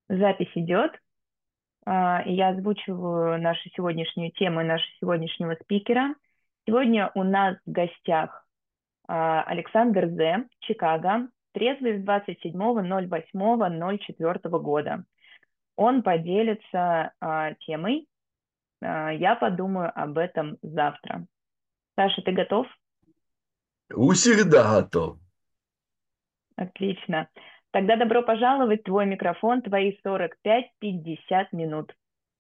Запись идет, и я озвучиваю нашу сегодняшнюю тему и нашего сегодняшнего спикера. Сегодня у нас в гостях Александр Зе, Чикаго, трезвый с 27.08.04 года. Он поделится темой «Я подумаю об этом завтра». Саша, ты готов? Всегда готов. Отлично. Тогда добро пожаловать, твой микрофон, твои 45-50 минут.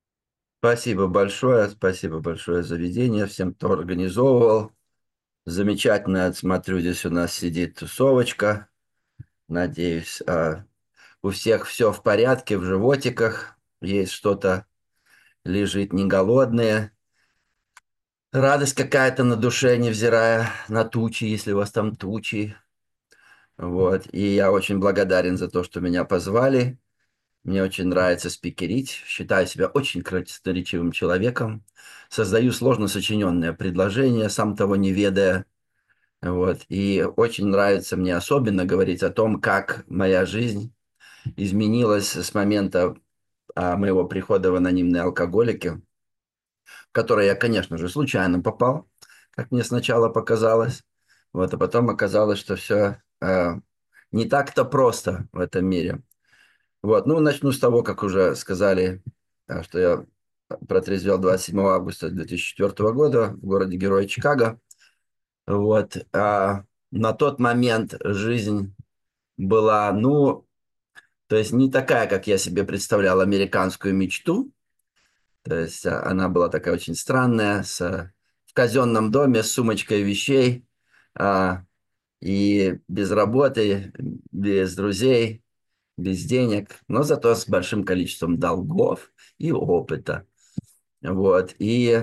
Спасибо большое за ведение, всем, кто организовывал. Замечательно, смотрю, здесь у нас сидит тусовочка. Надеюсь, у всех все в порядке, в животиках. Есть что-то, лежит не голодные. Радость какая-то на душе, невзирая на тучи, если у вас там тучи. Вот. И я очень благодарен за то, что меня позвали. Мне очень нравится спикерить. Считаю себя очень красноречивым человеком. Создаю сложно сочиненные предложения, сам того не ведая. Вот. И очень нравится мне особенно говорить о том, как моя жизнь изменилась с момента моего прихода в анонимные алкоголики, в которые я, конечно же, случайно попал, как мне сначала показалось. Вот. А потом оказалось, что все не так-то просто в этом мире. Вот, ну, начну с того, как уже сказали, что я протрезвел 27 августа 2004 года в городе Герой Чикаго. Вот, на тот момент жизнь была, ну, то есть не такая, как я себе представлял американскую мечту. То есть она была такая очень странная, в казенном доме с сумочкой вещей, а, и без работы, без друзей, без денег, но зато с большим количеством долгов и опыта. Вот. И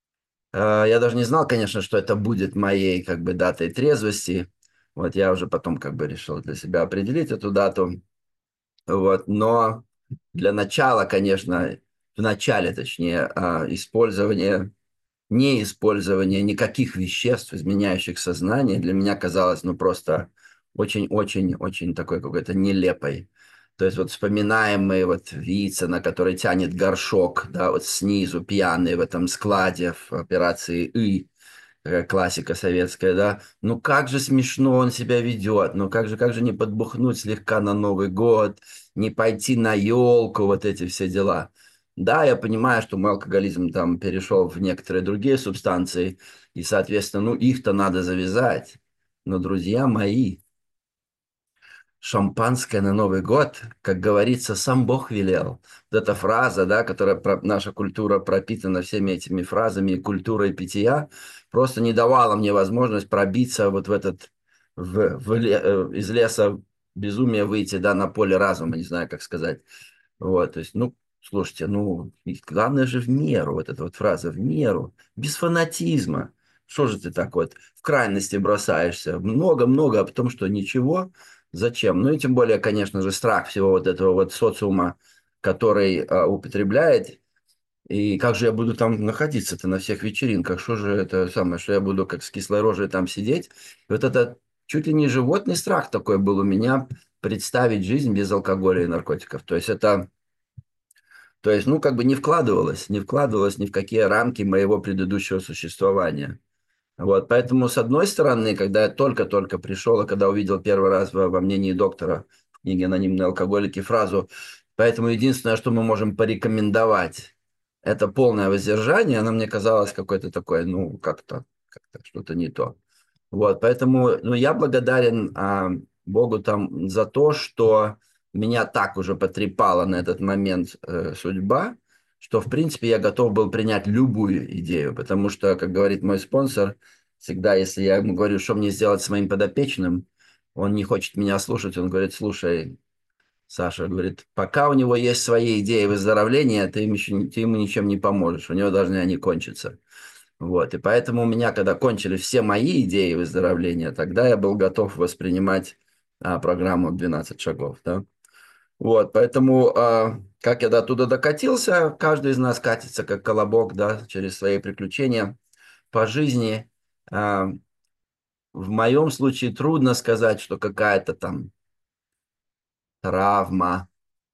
я даже не знал, конечно, что это будет моей как бы датой трезвости. Вот я уже потом как бы решил для себя определить эту дату. Вот. Но для начала, конечно, в начале, точнее, использование неиспользование никаких веществ, изменяющих сознание, для меня казалось, ну, просто очень-очень-очень такой какой-то нелепой. То есть вот вспоминаемые вот яйца, на которые тянет горшок, да, вот снизу пьяный в этом складе в операции «И», классика советская, да. Ну как же смешно он себя ведет, ну как же не подбухнуть слегка на Новый год, не пойти на елку, вот эти все дела. Да, я понимаю, что мой алкоголизм там перешел в некоторые другие субстанции, и, соответственно, ну их-то надо завязать. Но, друзья мои, шампанское на Новый год, как говорится, сам Бог велел. Вот эта фраза, да, наша культура пропитана всеми этими фразами, и культурой питья, просто не давала мне возможность пробиться вот в этот, из леса безумия выйти, да, на поле разума, не знаю, как сказать. Вот, то есть, ну, слушайте, ну, и главное же в меру, вот эта вот фраза «в меру», без фанатизма. Что же ты так вот в крайности бросаешься? Много-много, а потом что, ничего? Зачем? Ну и тем более, конечно же, страх всего вот этого вот социума, который употребляет. И как же я буду там находиться-то на всех вечеринках? Что же это самое, что я буду как с кислой рожей там сидеть? И вот это чуть ли не животный страх такой был у меня представить жизнь без алкоголя и наркотиков. То есть, ну, как бы не вкладывалось ни в какие рамки моего предыдущего существования. Вот, поэтому, с одной стороны, когда я только-только пришел, и когда увидел первый раз во мнении доктора в книге «Анонимные алкоголики» фразу «Поэтому единственное, что мы можем порекомендовать, это полное воздержание», она мне казалась какой-то такой, ну, как-то что-то не то. Вот, поэтому, ну, я благодарен Богу там за то, что меня так уже потрепала на этот момент судьба, что, в принципе, я готов был принять любую идею, потому что, как говорит мой спонсор, всегда, если я ему говорю, что мне сделать с моим подопечным, он не хочет меня слушать, он говорит, слушай, Саша, говорит, пока у него есть свои идеи выздоровления, ты ему ничем не поможешь, у него должны они кончиться. Вот, и поэтому у меня, когда кончились все мои идеи выздоровления, тогда я был готов воспринимать программу «12 шагов», да. Вот, поэтому, как я до туда докатился, каждый из нас катится как колобок, да, через свои приключения по жизни. А, в моем случае трудно сказать, что какая-то там травма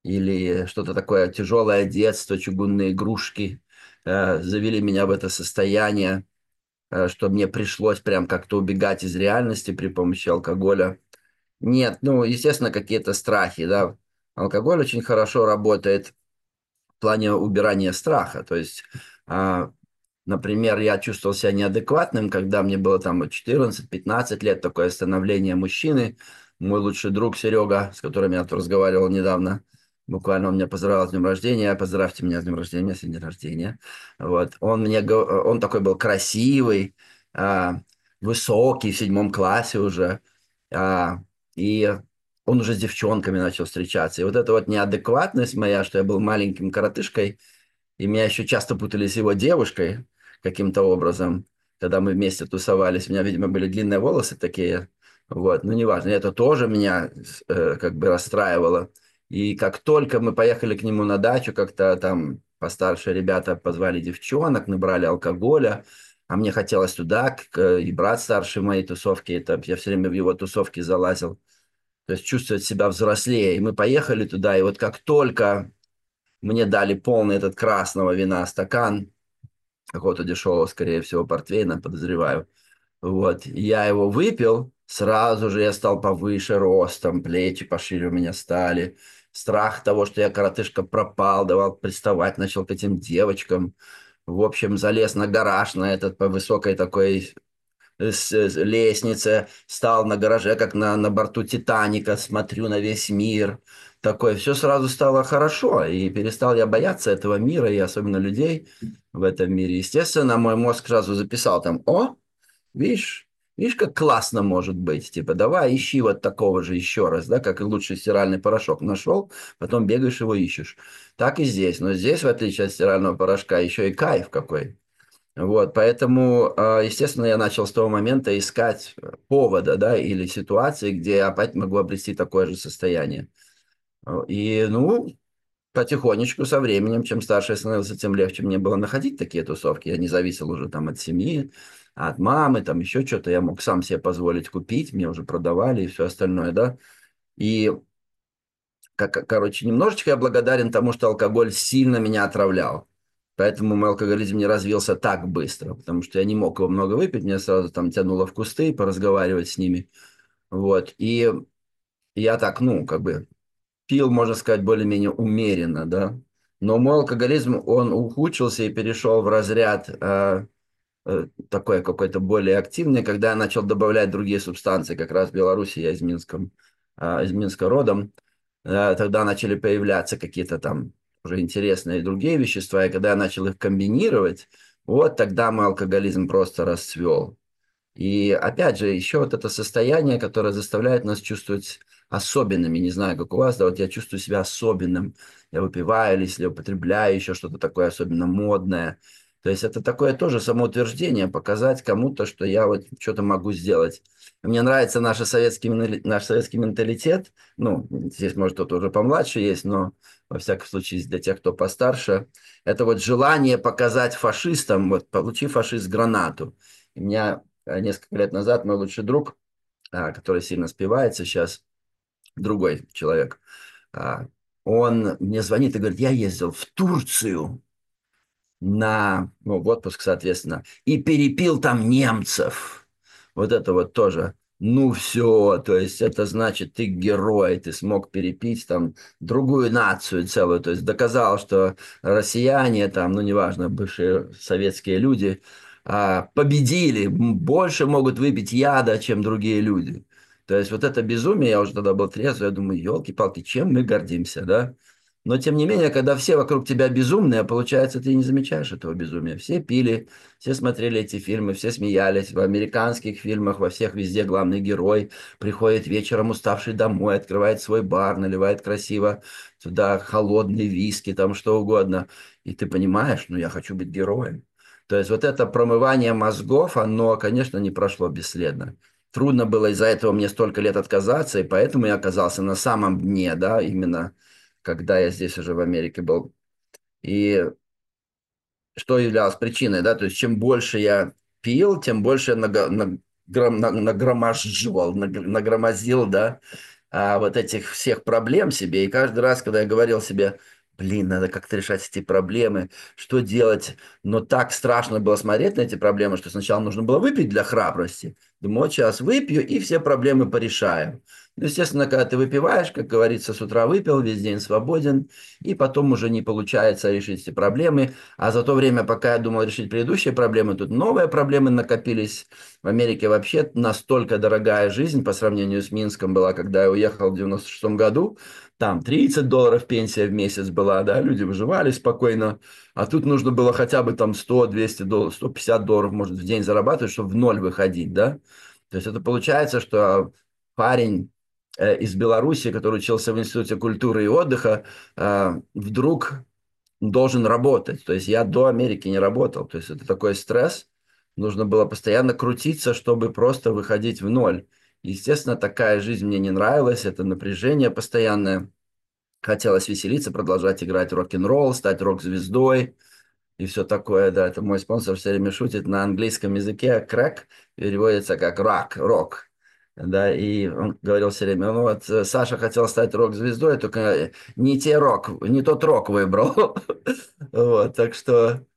или что-то такое тяжелое детство, чугунные игрушки завели меня в это состояние, что мне пришлось прям как-то убегать из реальности при помощи алкоголя. Нет, ну, естественно, какие-то страхи, да. Алкоголь очень хорошо работает в плане убирания страха. То есть, а, например, я чувствовал себя неадекватным, когда мне было там 14-15 лет, такое становление мужчины. Мой лучший друг Серега, с которым я тут разговаривал недавно, буквально он меня поздравил с днем рождения. Поздравьте меня с днем рождения, у меня сегодня день рождения. Вот. Он такой был красивый, а, высокий, в 7 классе уже. А, и он уже с девчонками начал встречаться. И вот эта вот неадекватность моя, что я был маленьким коротышкой, и меня еще часто путали с его девушкой каким-то образом, когда мы вместе тусовались. У меня, видимо, были длинные волосы такие. Вот, ну, неважно. Это тоже меня как бы расстраивало. И как только мы поехали к нему на дачу, как-то там постарше ребята позвали девчонок, набрали алкоголя, а мне хотелось туда, и брат старший в моей тусовке, это я все время в его тусовке залазил, то есть чувствовать себя взрослее. И мы поехали туда, и вот как только мне дали полный этот красного вина стакан, какого-то дешевого, скорее всего, портвейна, подозреваю. Вот, я его выпил, сразу же я стал повыше ростом, плечи пошире у меня стали. Страх того, что я коротышка пропал, давал приставать, начал к этим девочкам. В общем, залез на гараж, на этот по высокой такой лестнице, стал на гараже, как на борту Титаника, смотрю на весь мир. Такое, все сразу стало хорошо, и перестал я бояться этого мира, и особенно людей в этом мире. Естественно, мой мозг сразу записал там, видишь, видишь, как классно может быть. Типа, давай ищи вот такого же еще раз, да, как и лучший стиральный порошок. Нашел, потом бегаешь его ищешь. Так и здесь. Но здесь, в отличие от стирального порошка, еще и кайф какой. Вот, поэтому, естественно, я начал с того момента искать повода, да, или ситуации, где я опять могу обрести такое же состояние. И, ну, потихонечку, со временем, чем старше я становился, тем легче мне было находить такие тусовки. Я не зависел уже там от семьи, от мамы, там еще что-то. Я мог сам себе позволить купить, мне уже продавали и все остальное, да. И, короче, немножечко я благодарен тому, что алкоголь сильно меня отравлял. Поэтому мой алкоголизм не развился так быстро, потому что я не мог его много выпить, меня сразу там тянуло в кусты, поразговаривать с ними. Вот. И я так, ну, как бы пил, можно сказать, более-менее умеренно, да. Но мой алкоголизм, он ухудшился и перешел в разряд такой какой-то более активный, когда я начал добавлять другие субстанции, как раз в Беларуси, я из Минска родом, тогда начали появляться какие-то там уже интересные другие вещества, и когда я начал их комбинировать, вот тогда мой алкоголизм просто расцвел. И опять же, еще вот это состояние, которое заставляет нас чувствовать особенными. Не знаю, как у вас, да, вот я чувствую себя особенным. Я выпиваю или если я употребляю еще что-то такое особенно модное. То есть это такое тоже самоутверждение, показать кому-то, что я вот что-то могу сделать. Мне нравится наш советский менталитет. Ну, здесь, может, кто-то уже помладше есть, но во всяком случае для тех, кто постарше. Это вот желание показать фашистам, вот получи фашист гранату. У меня несколько лет назад мой лучший друг, который сильно спивается сейчас, другой человек, а, он мне звонит и говорит, я ездил в Турцию в отпуск, соответственно, и перепил там немцев. Вот это вот тоже. Ну все, то есть это значит, ты герой, ты смог перепить там другую нацию целую, то есть доказал, что россияне там, ну неважно, бывшие советские люди, победили, больше могут выпить яда, чем другие люди. То есть вот это безумие, я уже тогда был трезвый, я думаю, елки-палки, чем мы гордимся, да? Но, тем не менее, когда все вокруг тебя безумные, получается, ты не замечаешь этого безумия. Все пили, все смотрели эти фильмы, все смеялись. В американских фильмах, во всех везде главный герой приходит вечером уставший домой, открывает свой бар, наливает красиво туда холодный виски, там что угодно. И ты понимаешь, ну, я хочу быть героем. То есть вот это промывание мозгов, оно, конечно, не прошло бесследно. Трудно было из-за этого мне столько лет отказаться, и поэтому я оказался на самом дне, да, именно когда я здесь уже в Америке был. И что являлось причиной, да, то есть чем больше я пил, тем больше я нагромождил, да, вот этих всех проблем себе. И каждый раз, когда я говорил себе, блин, надо как-то решать эти проблемы, что делать, но так страшно было смотреть на эти проблемы, что сначала нужно было выпить для храбрости. Думаю, вот сейчас выпью и все проблемы порешаем. Ну, естественно, когда ты выпиваешь, как говорится, с утра выпил, весь день свободен, и потом уже не получается решить эти проблемы. А за то время, пока я думал решить предыдущие проблемы, тут новые проблемы накопились. В Америке вообще настолько дорогая жизнь по сравнению с Минском была, когда я уехал в 96 году. Там $30 пенсия в месяц была, да, люди выживали спокойно. А тут нужно было хотя бы там 100-200 долларов, $150, может, в день зарабатывать, чтобы в ноль выходить, да. То есть это получается, что парень из Беларуси, который учился в Институте культуры и отдыха, вдруг должен работать. То есть я до Америки не работал. То есть это такой стресс. Нужно было постоянно крутиться, чтобы просто выходить в ноль. Естественно, такая жизнь мне не нравилась. Это напряжение постоянное. Хотелось веселиться, продолжать играть рок-н-ролл, стать рок-звездой и все такое. Да, это мой спонсор все время шутит на английском языке. Крэк переводится как рак, рок. Да, и он говорил все время, ну вот Саша хотел стать рок-звездой, только не тот рок выбрал. Вот, так что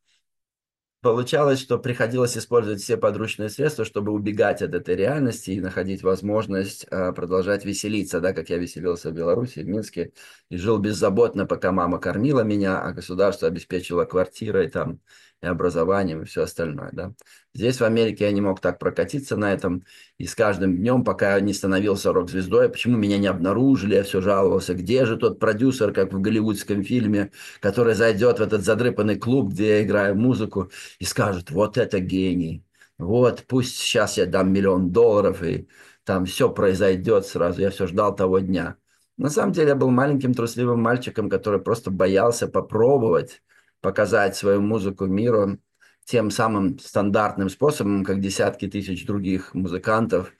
получалось, что приходилось использовать все подручные средства, чтобы убегать от этой реальности и находить возможность продолжать веселиться, да, как я веселился в Беларуси, в Минске, и жил беззаботно, пока мама кормила меня, а государство обеспечило квартирой там и образованием и все остальное, да. Здесь, в Америке, я не мог так прокатиться на этом, и с каждым днем, пока я не становился рок-звездой, почему меня не обнаружили, я все жаловался, где же тот продюсер, как в голливудском фильме, который зайдет в этот задрыпанный клуб, где я играю музыку, и скажут, вот это гений, вот пусть сейчас я дам $1 000 000, и там все произойдет сразу. Я все ждал того дня. На самом деле я был маленьким трусливым мальчиком, который просто боялся попробовать показать свою музыку миру тем самым стандартным способом, как десятки тысяч других музыкантов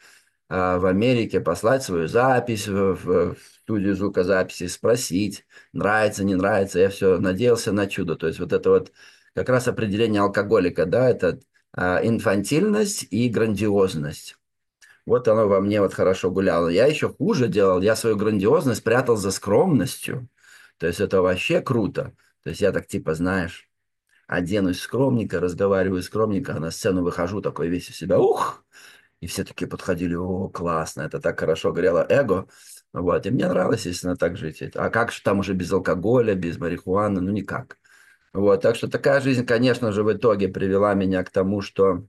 в Америке, послать свою запись в студию звукозаписи, спросить, нравится, не нравится. Я все надеялся на чудо. То есть вот это вот как раз определение алкоголика, да, это инфантильность и грандиозность. Вот оно во мне вот хорошо гуляло. Я еще хуже делал, я свою грандиозность прятал за скромностью. То есть это вообще круто. То есть я так типа, знаешь, оденусь скромненько, разговариваю скромненько, а на сцену выхожу такой весь из себя, ух! И все такие подходили, о, классно, это так хорошо горело эго. Вот, и мне нравилось, естественно, так жить. А как же там уже без алкоголя, без марихуаны, ну никак. Вот, так что такая жизнь, конечно же, в итоге привела меня к тому, что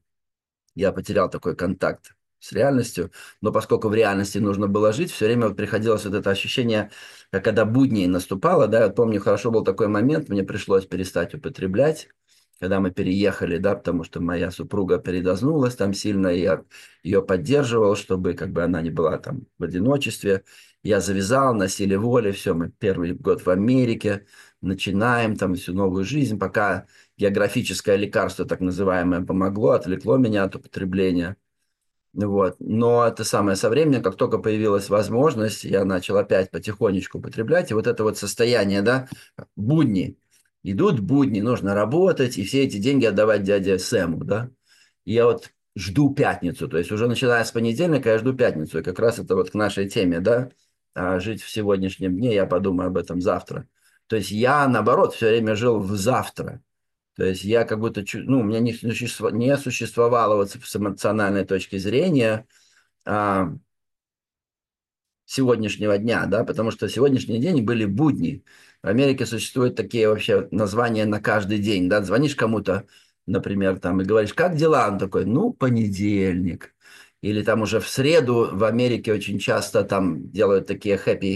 я потерял такой контакт с реальностью, но поскольку в реальности нужно было жить, все время вот приходилось вот это ощущение, как когда будни наступало, да, я помню, хорошо был такой момент, мне пришлось перестать употреблять, когда мы переехали, да, потому что моя супруга передознулась там сильно, и я ее поддерживал, чтобы как бы она не была там в одиночестве. Я завязал на силе воли, все, мы первый год в Америке, начинаем там всю новую жизнь, пока географическое лекарство, так называемое, помогло, отвлекло меня от употребления. Вот. Но это самое со временем, как только появилась возможность, я начал опять потихонечку употреблять. И вот это вот состояние, да, будни. Идут будни, нужно работать, и все эти деньги отдавать дяде Сэму, да. И я вот жду пятницу, то есть уже начиная с понедельника я жду пятницу. И как раз это вот к нашей теме, да, жить в сегодняшнем дне, я подумаю об этом завтра. То есть я, наоборот, все время жил в завтра. То есть я как будто, ну, у меня не существовало вот с эмоциональной точки зрения а, сегодняшнего дня, да, потому что сегодняшний день были будни. В Америке существуют такие вообще названия на каждый день, да, звонишь кому-то, например, там, и говоришь, как дела? Он такой, ну, понедельник. Или там уже в среду в Америке очень часто там делают такие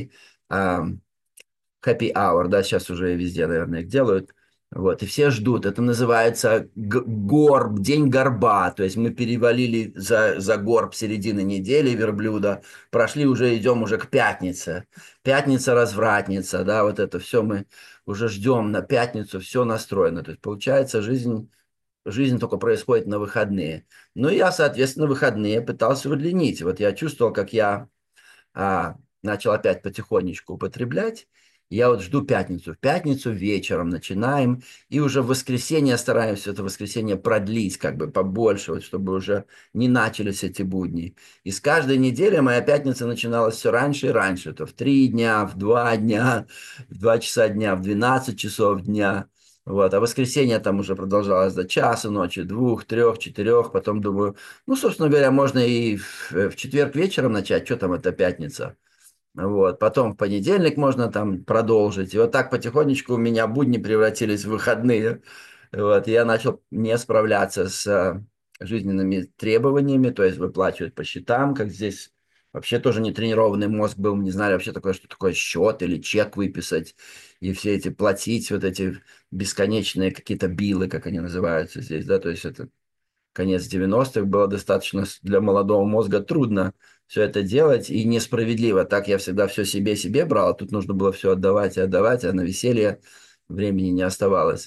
happy hour, да, сейчас уже везде, наверное, их делают. Вот, и все ждут. Это называется горб, день горба. То есть мы перевалили за горб середины недели верблюда, прошли уже, идем уже к пятнице. Пятница, развратница, да, вот это все мы уже ждем на пятницу, все настроено. То есть получается жизнь только происходит на выходные. Ну, и я, соответственно, выходные пытался удлинить. Вот я чувствовал, как я начал опять потихонечку употреблять. Я вот жду пятницу. В пятницу вечером начинаем, и уже в воскресенье стараемся это воскресенье продлить как бы побольше, вот, чтобы уже не начались эти будни. И с каждой недели моя пятница начиналась все раньше и раньше. То в 3 дня, в 2 дня, в 2 часа дня, в 12 часов дня. Вот. А воскресенье там уже продолжалось до часа ночи, 2, 3, 4. Потом думаю, ну, собственно говоря, можно и в четверг вечером начать. Что там, это пятница. Вот. Потом в понедельник можно там продолжить. И вот так потихонечку у меня будни превратились в выходные. Вот. И я начал не справляться с жизненными требованиями, то есть выплачивать по счетам, как здесь вообще тоже не тренированный мозг был, мы не знали вообще такое, что такое счет или чек выписать, и все эти платить, вот эти бесконечные какие-то биллы, как они называются здесь, да, то есть это конец 90-х, было достаточно для молодого мозга трудно все это делать и несправедливо. Так я всегда все себе брал, а тут нужно было все отдавать и отдавать, а на веселье времени не оставалось.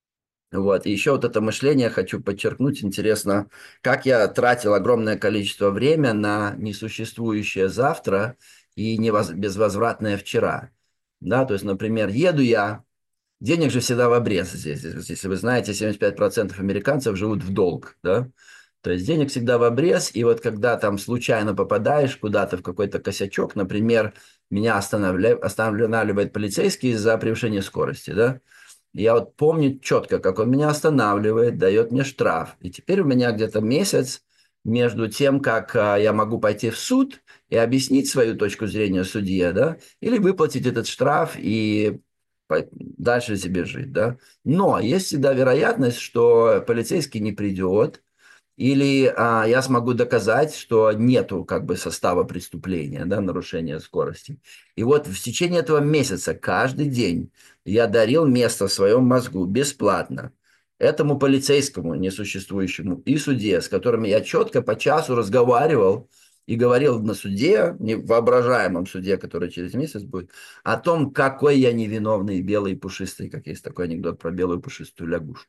Вот. И еще вот это мышление хочу подчеркнуть. Интересно, как я тратил огромное количество времени на несуществующее завтра и безвозвратное вчера. Да, то есть, например, еду я, денег же всегда в обрез здесь. Если вы знаете, 75% американцев живут в долг, да? То есть денег всегда в обрез, и вот когда там случайно попадаешь куда-то в какой-то косячок, например, меня останавливает полицейский за превышение скорости, да? Я вот помню четко, как он меня останавливает, дает мне штраф. И теперь у меня где-то месяц между тем, как я могу пойти в суд и объяснить свою точку зрения судье, да, или выплатить этот штраф и дальше себе жить, да. Но есть всегда вероятность, что полицейский не придет, или я смогу доказать, что нету как бы состава преступления, да, нарушения скорости. И вот в течение этого месяца каждый день я дарил место в своем мозгу бесплатно этому полицейскому несуществующему и судье, с которыми я четко по часу разговаривал и говорил на суде, не в воображаемом суде, который через месяц будет, о том, какой я невиновный, белый и пушистый, как есть такой анекдот про белую пушистую лягушку.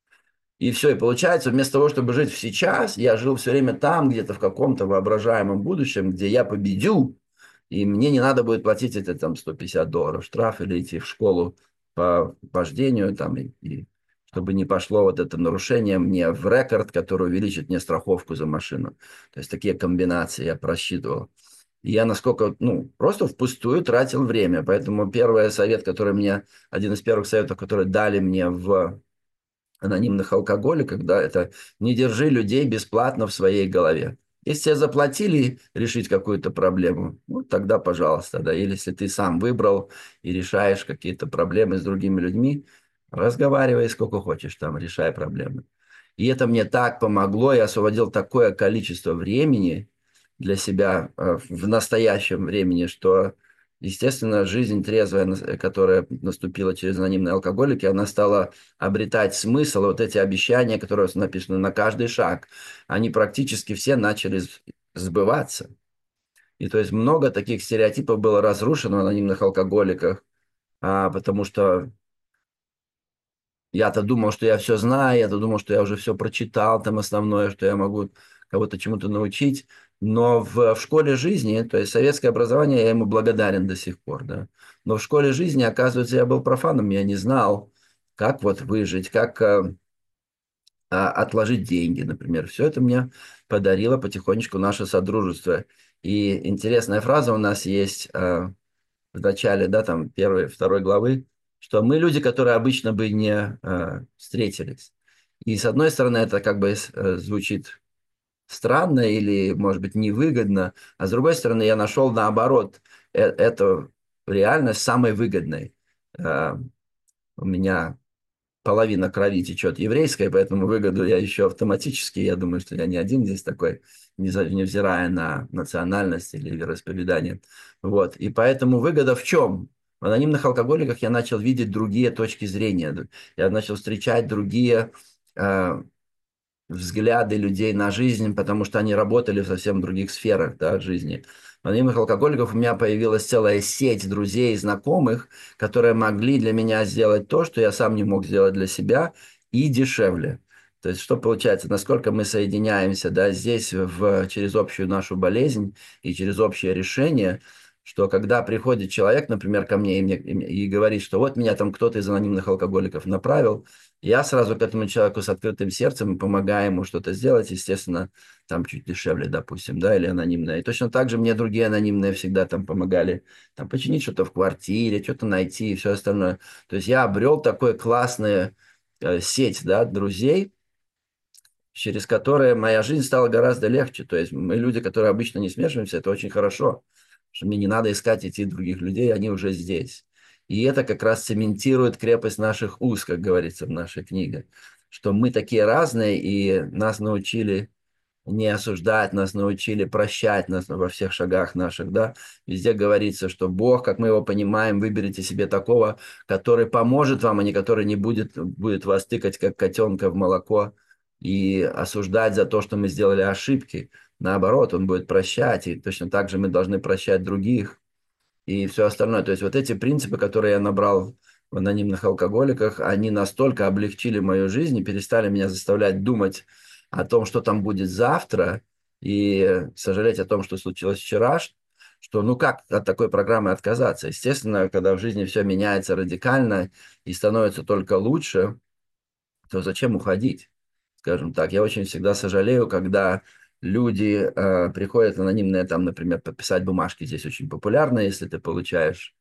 И все, и получается, вместо того, чтобы жить в сейчас, я жил все время там, где-то в каком-то воображаемом будущем, где я победю, и мне не надо будет платить это там $150 штраф или идти в школу по вождению, там, и чтобы не пошло вот это нарушение мне в рекорд, который увеличит мне страховку за машину. То есть такие комбинации я просчитывал. И я насколько, ну, просто впустую тратил время. Поэтому первый совет, который мне, один из первых советов, которые дали мне в анонимных алкоголиков, да, это не держи людей бесплатно в своей голове. Если тебе заплатили решить какую-то проблему, ну, тогда пожалуйста, да, или если ты сам выбрал и решаешь какие-то проблемы с другими людьми, разговаривай сколько хочешь там, решай проблемы. И это мне так помогло, я освободил такое количество времени для себя в настоящем времени, что, естественно, жизнь трезвая, которая наступила через анонимные алкоголики, она стала обретать смысл. Вот эти обещания, которые написаны на каждый шаг, они практически все начали сбываться. И то есть много таких стереотипов было разрушено в анонимных алкоголиках, потому что я-то думал, что я все знаю, я-то думал, что я уже все прочитал, там основное, что я могу кого-то чему-то научить. Но в школе жизни, то есть советское образование, я ему благодарен до сих пор, да. Но в школе жизни, оказывается, я был профаном, я не знал, как вот выжить, как отложить деньги, например. Все это мне подарило потихонечку наше содружество. И интересная фраза у нас есть в начале, да, там, первой, второй главы, что мы люди, которые обычно бы не встретились. И с одной стороны, это как бы звучит странно или, может быть, невыгодно, а с другой стороны, я нашел наоборот эту реальность самой выгодной. Э, у меня половина крови течет еврейская, поэтому выгоду я еще автоматически, я думаю, что я не один здесь такой, невзирая на национальность или вероисповедание. Вот. И поэтому выгода в чем? В анонимных алкоголиках я начал видеть другие точки зрения. Я начал встречать другие взгляды людей на жизнь, потому что они работали в совсем других сферах, да, жизни. У анонимных алкоголиков у меня появилась целая сеть друзей и знакомых, которые могли для меня сделать то, что я сам не мог сделать для себя, и дешевле. То есть что получается, насколько мы соединяемся, да, здесь через общую нашу болезнь и через общее решение, что когда приходит человек, например, ко мне и говорит, что вот меня там кто-то из анонимных алкоголиков направил, я сразу к этому человеку с открытым сердцем помогаю ему что-то сделать, естественно, там чуть дешевле, допустим, да, или анонимное. И точно так же мне другие анонимные всегда там помогали там починить что-то в квартире, что-то найти и все остальное. То есть я обрел такой классную сеть, да, друзей, через которые моя жизнь стала гораздо легче. То есть мы люди, которые обычно не смешиваемся, это очень хорошо, что мне не надо искать идти других людей, они уже здесь. И это как раз цементирует крепость наших уз, как говорится в нашей книге, что мы такие разные, и нас научили не осуждать, нас научили прощать нас во всех шагах наших, да. Везде говорится, что Бог, как мы его понимаем, выберите себе такого, который поможет вам, а не который не будет вас тыкать, как котенка в молоко, и осуждать за то, что мы сделали ошибки. Наоборот, он будет прощать, и точно так же мы должны прощать других и все остальное. То есть вот эти принципы, которые я набрал в анонимных алкоголиках, они настолько облегчили мою жизнь и перестали меня заставлять думать о том, что там будет завтра, и сожалеть о том, что случилось вчера, что ну как от такой программы отказаться? Естественно, когда в жизни все меняется радикально и становится только лучше, то зачем уходить? Скажем так, я очень всегда сожалею, когда люди приходят анонимные, там, например, подписать бумажки. Здесь очень популярно, если ты получаешь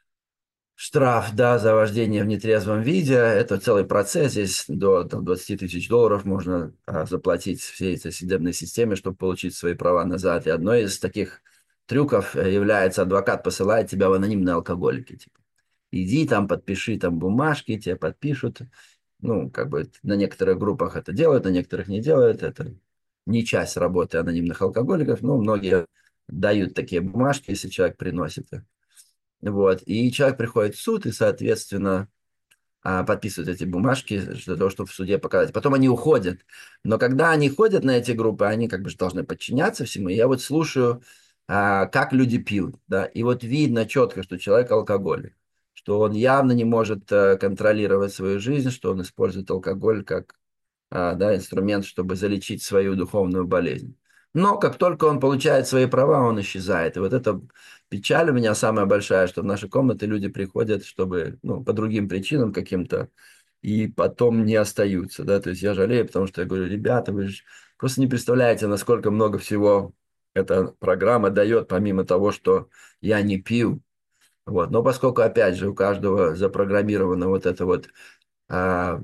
штраф, да, за вождение в нетрезвом виде. Это целый процесс. Здесь до там, 20 тысяч долларов можно заплатить всей этой судебной системе, чтобы получить свои права назад. И одной из таких трюков является: адвокат посылает тебя в анонимные алкоголики. Типа, иди там, подпиши там бумажки, тебе подпишут. Ну, как бы на некоторых группах это делают, на некоторых не делают. Это не часть работы анонимных алкоголиков, но многие дают такие бумажки, если человек приносит их. Вот. И человек приходит в суд и, соответственно, подписывают эти бумажки для того, чтобы в суде показать. Потом они уходят. Но когда они ходят на эти группы, они как бы же должны подчиняться всему. И я вот слушаю, как люди пьют. Да? И вот видно четко, что человек алкоголик, что он явно не может контролировать свою жизнь, что он использует алкоголь как да, инструмент, чтобы залечить свою духовную болезнь. Но как только он получает свои права, он исчезает. И вот эта печаль у меня самая большая, что в наши комнаты люди приходят, чтобы, ну, по другим причинам каким-то, и потом не остаются, да, то есть я жалею, потому что я говорю: ребята, вы же просто не представляете, насколько много всего эта программа дает, помимо того, что я не пью, вот, но поскольку, опять же, у каждого запрограммировано вот это вот а,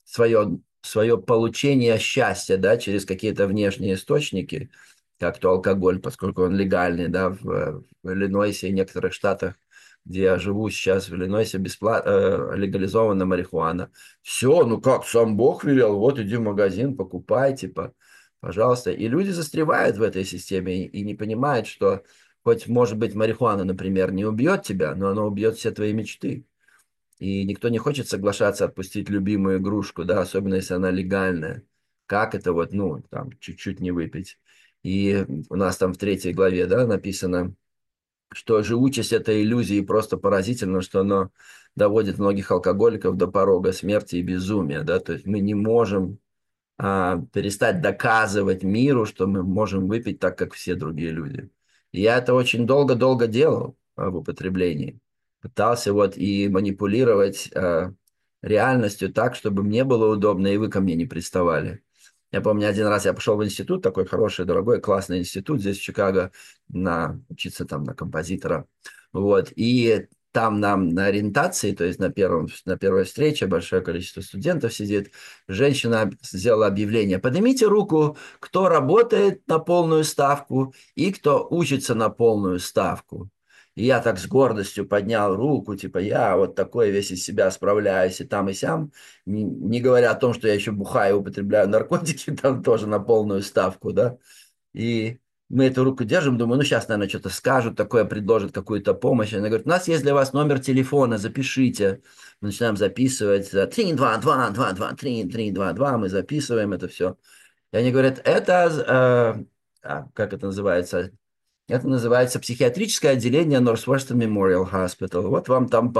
свое получение счастья, да, через какие-то внешние источники, как то алкоголь, поскольку он легальный, да, в Иллинойсе и некоторых штатах, где я живу сейчас, в Иллинойсе бесплатно легализована марихуана. Все, ну как, сам Бог велел, вот иди в магазин, покупай, типа, пожалуйста. И люди застревают в этой системе и не понимают, что хоть, может быть, марихуана, например, не убьет тебя, но она убьет все твои мечты. И никто не хочет соглашаться отпустить любимую игрушку, да, особенно если она легальная. Как это вот, ну, там, чуть-чуть не выпить. И у нас там в 3 главе, да, написано, что живучесть этой иллюзии просто поразительно, что оно доводит многих алкоголиков до порога смерти и безумия, да, то есть мы не можем перестать доказывать миру, что мы можем выпить так, как все другие люди. И я это очень долго-долго делал в употреблении. Пытался вот и манипулировать реальностью так, чтобы мне было удобно, и вы ко мне не приставали. Я помню, один раз я пошел в институт, такой хороший, дорогой, классный институт здесь, в Чикаго, учиться там на композитора. Вот. И там нам на ориентации, то есть на первой встрече большое количество студентов сидит, женщина сделала объявление: поднимите руку, кто работает на полную ставку и кто учится на полную ставку. И я так с гордостью поднял руку, типа, я вот такой весь из себя справляюсь и там, и сям, не говоря о том, что я еще бухаю, употребляю наркотики, там тоже на полную ставку, да. И мы эту руку держим, думаю, ну сейчас, наверное, что-то скажут, такое предложат, какую-то помощь. Она говорит: у нас есть для вас номер телефона, запишите. Мы начинаем записывать. 3-2-2-2-2, 3-3-2-2, мы записываем это все. И они говорят: это, как это называется? Это называется психиатрическое отделение Northwestern Memorial Hospital. Вот вам там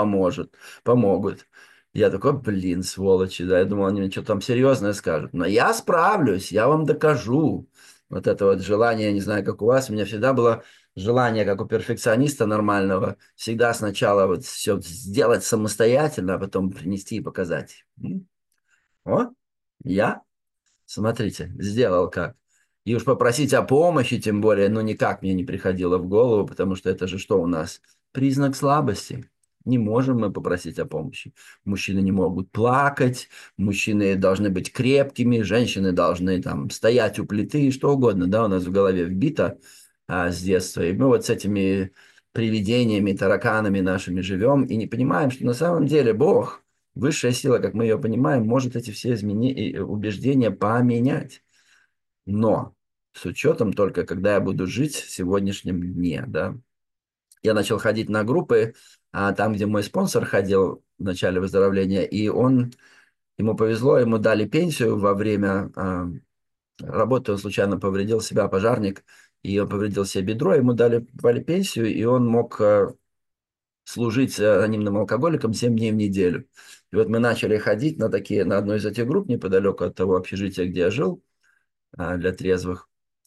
помогут. Я такой: блин, сволочи, да, я думал, они мне что-то там серьезное скажут. Но я справлюсь, я вам докажу. Вот это вот желание, не знаю, как у вас, у меня всегда было желание, как у перфекциониста нормального, всегда сначала вот все сделать самостоятельно, а потом принести и показать. О, я Смотрите, сделал как. И уж попросить о помощи, тем более, ну никак мне не приходило в голову, потому что это же что у нас? Признак слабости. Не можем мы попросить о помощи. Мужчины не могут плакать, мужчины должны быть крепкими, женщины должны там стоять у плиты, что угодно, да, у нас в голове вбито с детства. И мы вот с этими привидениями, тараканами нашими живем и не понимаем, что на самом деле Бог, высшая сила, как мы ее понимаем, может эти все убеждения поменять. Но с учетом только, когда я буду жить в сегодняшнем дне, да. Я начал ходить на группы, там, где мой спонсор ходил в начале выздоровления, и ему повезло, ему дали пенсию во время работы, он случайно повредил себя, пожарник, и он повредил себе бедро, ему дали пенсию, и он мог служить анонимным алкоголиком 7 дней в неделю. И вот мы начали ходить на одну из этих групп неподалеку от того общежития, где я жил, для трезвых,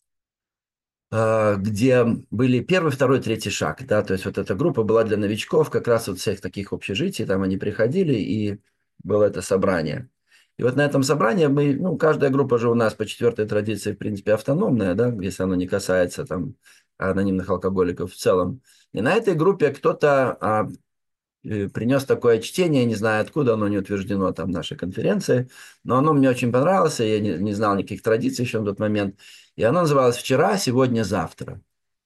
где были первый, второй, третий шаг, да, то есть вот эта группа была для новичков, как раз вот всех таких общежитий, там они приходили, и было это собрание. И вот на этом собрании ну, каждая группа же у нас по четвертой традиции, в принципе, автономная, да, если она не касается там анонимных алкоголиков в целом. И на этой группе кто-то принес такое чтение, не знаю откуда, оно не утверждено там в нашей конференции, но оно мне очень понравилось, я не знал никаких традиций еще в тот момент. И оно называлось «Вчера, сегодня, завтра».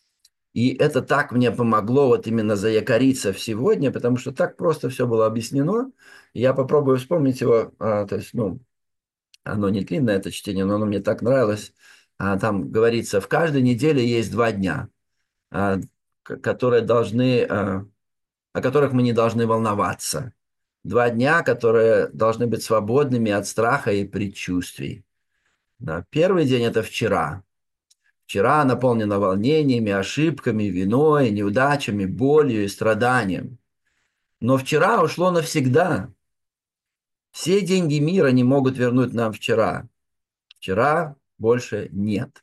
И это так мне помогло вот именно заякориться в сегодня, потому что так просто все было объяснено. И я попробую вспомнить его, то есть, ну, оно не длинное, это чтение, но оно мне так нравилось. Там говорится, в каждой неделе есть 2 дня, а, которые должны о которых мы не должны волноваться. 2 дня, которые должны быть свободными от страха и предчувствий. Да. Первый день – это вчера. Вчера наполнено волнениями, ошибками, виной, неудачами, болью и страданием. Но вчера ушло навсегда. Все деньги мира не могут вернуть нам вчера. Вчера больше нет.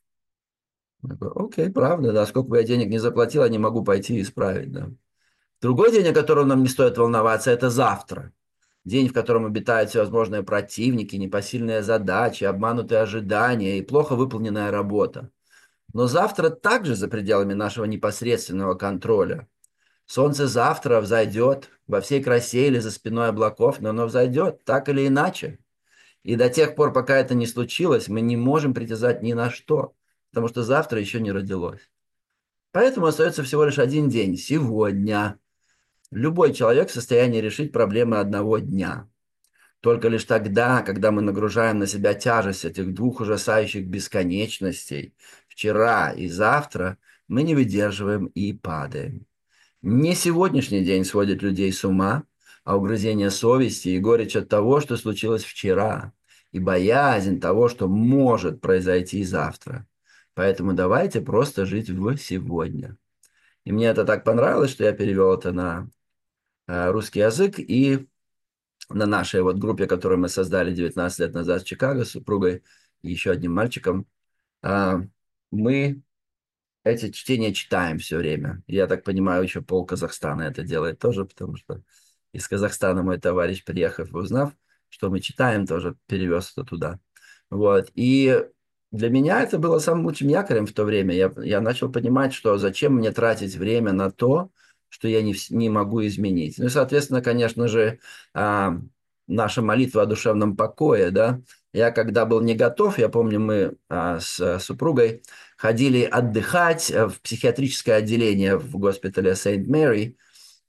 Я говорю, окей, правда, да, сколько бы я денег не заплатил, я не могу пойти и исправить, да. Другой день, о котором нам не стоит волноваться, это завтра. День, в котором обитают всевозможные противники, непосильные задачи, обманутые ожидания и плохо выполненная работа. Но завтра также за пределами нашего непосредственного контроля. Солнце завтра взойдет во всей красе или за спиной облаков, но оно взойдет так или иначе. И до тех пор, пока это не случилось, мы не можем притязать ни на что, потому что завтра еще не родилось. Поэтому остается всего лишь один день – сегодня. Любой человек в состоянии решить проблемы одного дня. Только лишь тогда, когда мы нагружаем на себя тяжесть этих двух ужасающих бесконечностей, вчера и завтра, мы не выдерживаем и падаем. Не сегодняшний день сводит людей с ума, а угрызение совести и горечь от того, что случилось вчера, и боязнь того, что может произойти завтра. Поэтому давайте просто жить в сегодня. И мне это так понравилось, что я перевел это на русский язык, и на нашей вот группе, которую мы создали 19 лет назад в Чикаго с супругой и еще одним мальчиком, а, мы эти чтения читаем все время. Я так понимаю, еще пол Казахстана это делает тоже, потому что из Казахстана мой товарищ, приехав и узнав, что мы читаем, тоже перевез это туда. Вот. И для меня это было самым лучшим якорем в то время. Я начал понимать, что зачем мне тратить время на то, что я не могу изменить. Ну и, соответственно, конечно же, а, наша молитва о душевном покое, да. Я когда был не готов, я помню, мы с супругой ходили отдыхать в психиатрическое отделение в госпитале Сент-Мэри,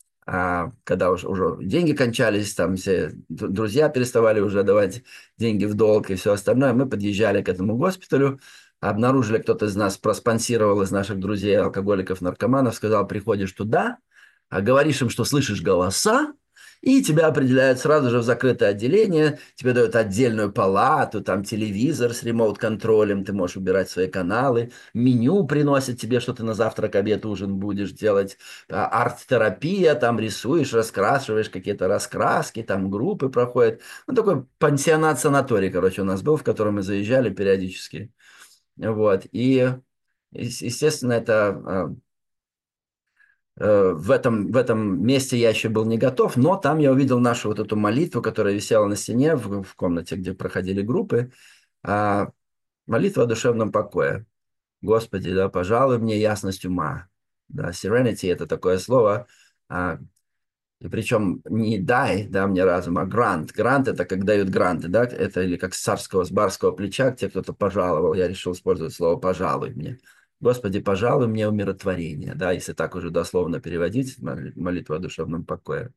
когда уже деньги кончались, там все друзья переставали уже давать деньги в долг и все остальное, мы подъезжали к этому госпиталю, обнаружили, кто-то из нас проспонсировал из наших друзей, алкоголиков, наркоманов, сказал, приходишь туда, говоришь им, что слышишь голоса, и тебя определяют сразу же в закрытое отделение, тебе дают отдельную палату, там телевизор с ремоут-контролем, ты можешь убирать свои каналы, меню приносят тебе, что ты на завтрак, обед, ужин будешь делать, арт-терапия, там рисуешь, раскрашиваешь какие-то раскраски, там группы проходят. Ну, такой пансионат-санаторий, короче, у нас был, в котором мы заезжали периодически. Вот, и, естественно, это в этом месте я еще был не готов, но там я увидел нашу вот эту молитву, которая висела на стене в комнате, где проходили группы. А, Молитва о душевном покое. Господи, да, пожалуй мне ясность ума. Да, serenity – это такое слово, а, и причем не дай, да, мне разум, а грант. Грант – это как дают гранты, да, это или как с царского, с барского плеча, тебе кто-то пожаловал, я решил использовать слово «пожалуй мне». Господи, пожалуй мне умиротворение, да, если так уже дословно переводить, молитва о душевном покое.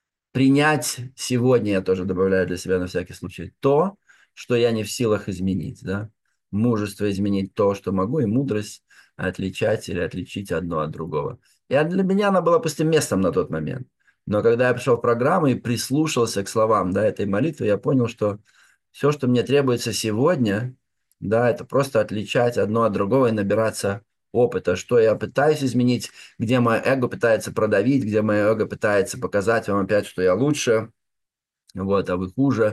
Принять сегодня, я тоже добавляю для себя на всякий случай, то, что я не в силах изменить, да. Мужество изменить то, что могу, и мудрость отличать или отличить одно от другого. И для меня она была пустым местом на тот момент. Но когда я пришел в программу и прислушался к словам, да, этой молитвы, я понял, что все, что мне требуется сегодня, да, это просто отличать одно от другого и набираться опыта, что я пытаюсь изменить, где мое эго пытается продавить, где мое эго пытается показать вам опять, что я лучше, вот, а вы хуже.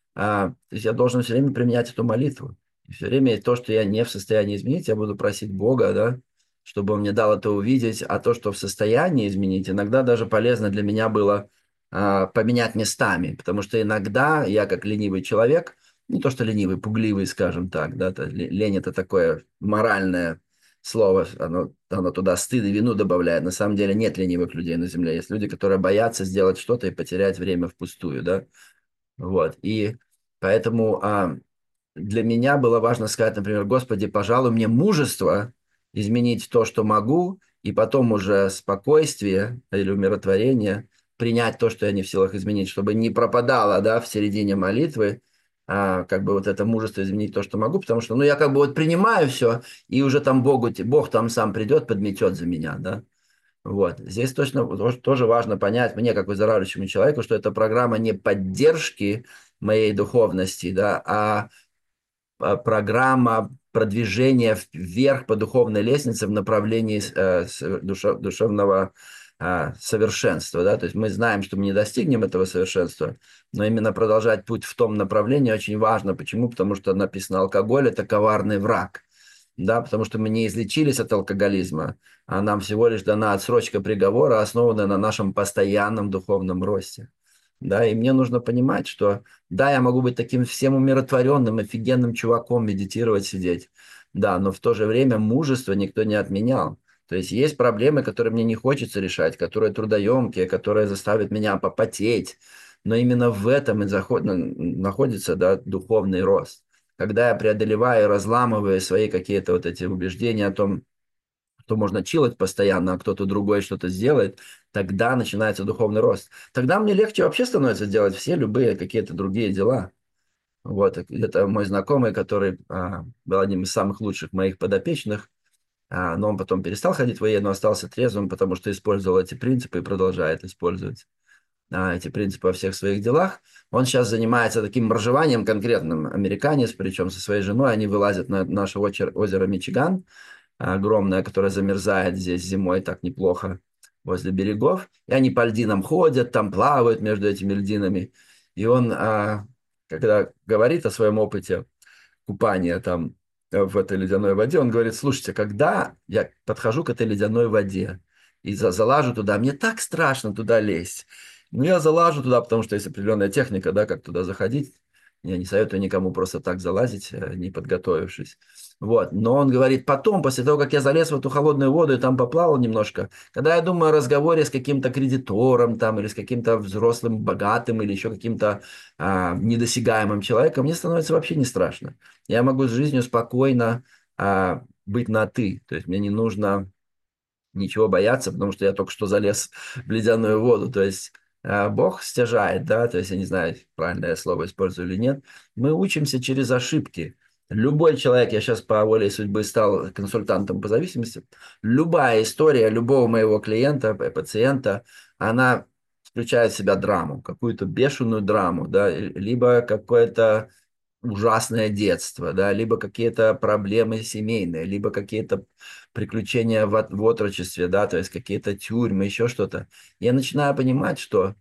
То есть я должен все время применять эту молитву. И все время то, что я не в состоянии изменить, я буду просить Бога, да, чтобы Он мне дал это увидеть. А то, что в состоянии изменить, иногда даже полезно для меня было поменять местами. Потому что иногда я, как ленивый человек, не то что ленивый, пугливый, скажем так, да, лень – это такое моральное слово, оно туда стыд и вину добавляет. На самом деле нет ленивых людей на земле. Есть люди, которые боятся сделать что-то и потерять время впустую, да. Вот. И поэтому для меня было важно сказать, например, Господи, пожалуй, мне мужество изменить то, что могу, и потом уже спокойствие или умиротворение принять то, что я не в силах изменить, чтобы не пропадало, да, в середине молитвы, как бы вот это мужество изменить то, что могу, потому что, ну, я как бы вот принимаю все, и уже там Бог там сам придет, подметет за меня, да. Вот. Здесь точно тоже важно понять мне, как выздоравливающему человеку, что это программа не поддержки моей духовности, да, программа продвижения вверх по духовной лестнице в направлении душевного совершенства. Да? То есть мы знаем, что мы не достигнем этого совершенства, но именно продолжать путь в том направлении очень важно. Почему? Потому что написано, алкоголь – это коварный враг. Да, потому что мы не излечились от алкоголизма, а нам всего лишь дана отсрочка приговора, основанная на нашем постоянном духовном росте. Да, и мне нужно понимать, что да, я могу быть таким всем умиротворенным, офигенным чуваком, медитировать, сидеть. Да, но в то же время мужество никто не отменял. То есть проблемы, которые мне не хочется решать, которые трудоемкие, которые заставят меня попотеть. Но именно в этом и находится, да, духовный рост. Когда я преодолеваю, разламываю свои какие-то вот эти убеждения о том, что можно чилить постоянно, а кто-то другой что-то сделает, тогда начинается духовный рост. Тогда мне легче вообще становится делать все любые какие-то другие дела. Вот, это мой знакомый, который был одним из самых лучших моих подопечных, но он потом перестал ходить в военную, остался трезвым, потому что использовал эти принципы и продолжает использовать эти принципы во всех своих делах. Он сейчас занимается таким моржеванием конкретным, американец, причем со своей женой, они вылазят на наше озеро Мичиган, огромная, которая замерзает здесь зимой так неплохо возле берегов. И они по льдинам ходят, там плавают между этими льдинами. И он, когда говорит о своем опыте купания там в этой ледяной воде, он говорит, слушайте, когда я подхожу к этой ледяной воде и залажу туда, мне так страшно туда лезть. Ну, я залажу туда, потому что есть определенная техника, да, как туда заходить. Я не советую никому просто так залазить, не подготовившись. Вот. Но он говорит, потом, после того, как я залез в эту холодную воду и там поплавал немножко, когда я думаю о разговоре с каким-то кредитором там, или с каким-то взрослым, богатым, или еще каким-то недосягаемым человеком, мне становится вообще не страшно. Я могу с жизнью спокойно быть на «ты». То есть мне не нужно ничего бояться, потому что я только что залез в ледяную воду. То есть Бог стяжает, да, то есть я не знаю, правильное я слово использую или нет. Мы учимся через ошибки. Любой человек, я сейчас по воле судьбы стал консультантом по зависимости, любая история любого моего клиента, пациента, она включает в себя драму, какую-то бешеную драму, да, либо какое-то ужасное детство, да, либо какие-то проблемы семейные, либо какие-то приключения в отрочестве, да, то есть какие-то тюрьмы, еще что-то. Я начинаю понимать, что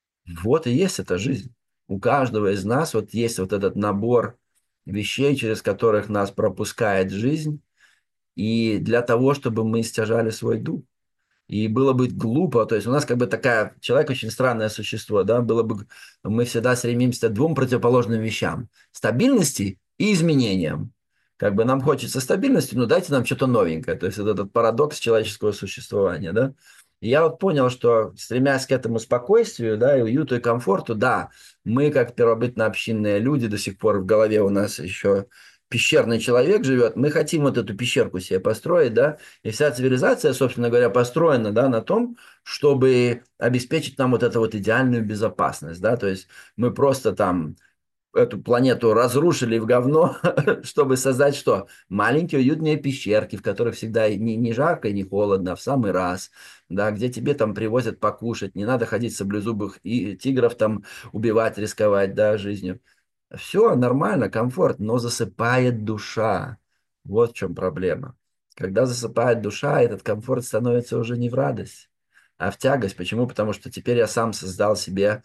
вот и есть эта жизнь. У каждого из нас вот есть вот этот набор вещей, через которых нас пропускает жизнь, и для того, чтобы мы стяжали свой дух. И было бы глупо, то есть у нас как бы такая, человек очень странное существо, да, было бы, мы всегда стремимся к двум противоположным вещам: стабильности и изменениям. Как бы нам хочется стабильности, но дайте нам что-то новенькое. То есть вот этот парадокс человеческого существования, да. И я вот понял, что стремясь к этому спокойствию, да, и уюту, и комфорту, да, мы как первобытно-общинные люди, до сих пор в голове у нас еще пещерный человек живет, мы хотим вот эту пещерку себе построить, да, и вся цивилизация, собственно говоря, построена, да, на том, чтобы обеспечить нам вот эту вот идеальную безопасность, да, то есть мы просто там эту планету разрушили в говно, чтобы создать что? Маленькие уютные пещерки, в которых всегда не жарко и не холодно, а в самый раз, да, где тебе там привозят покушать, не надо ходить саблезубых и тигров там убивать, рисковать, да, жизнью. Все нормально, комфорт, но засыпает душа. Вот в чем проблема. Когда засыпает душа, этот комфорт становится уже не в радость, а в тягость. Почему? Потому что теперь я сам создал себе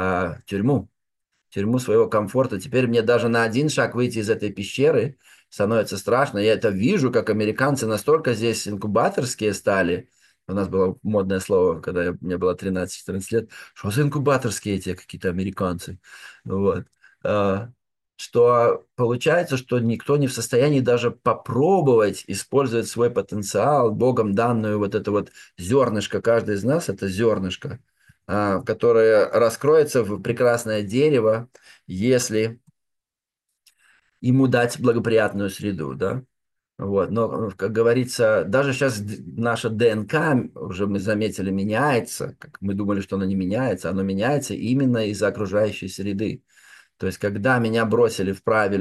тюрьму своего комфорта. Теперь мне даже на один шаг выйти из этой пещеры становится страшно. Я это вижу, как американцы настолько здесь инкубаторские стали. У нас было модное слово, когда мне было 13-14 лет. Что за инкубаторские эти какие-то американцы? Вот. А, Что получается, что никто не в состоянии даже попробовать использовать свой потенциал, Богом данную вот это вот зернышко, каждый из нас это зернышко, которое раскроется в прекрасное дерево, если ему дать благоприятную среду, да. Вот. Но, как говорится, даже сейчас наша ДНК, уже мы заметили, меняется, как мы думали, что оно не меняется, оно меняется именно из-за окружающей среды. То есть, когда меня бросили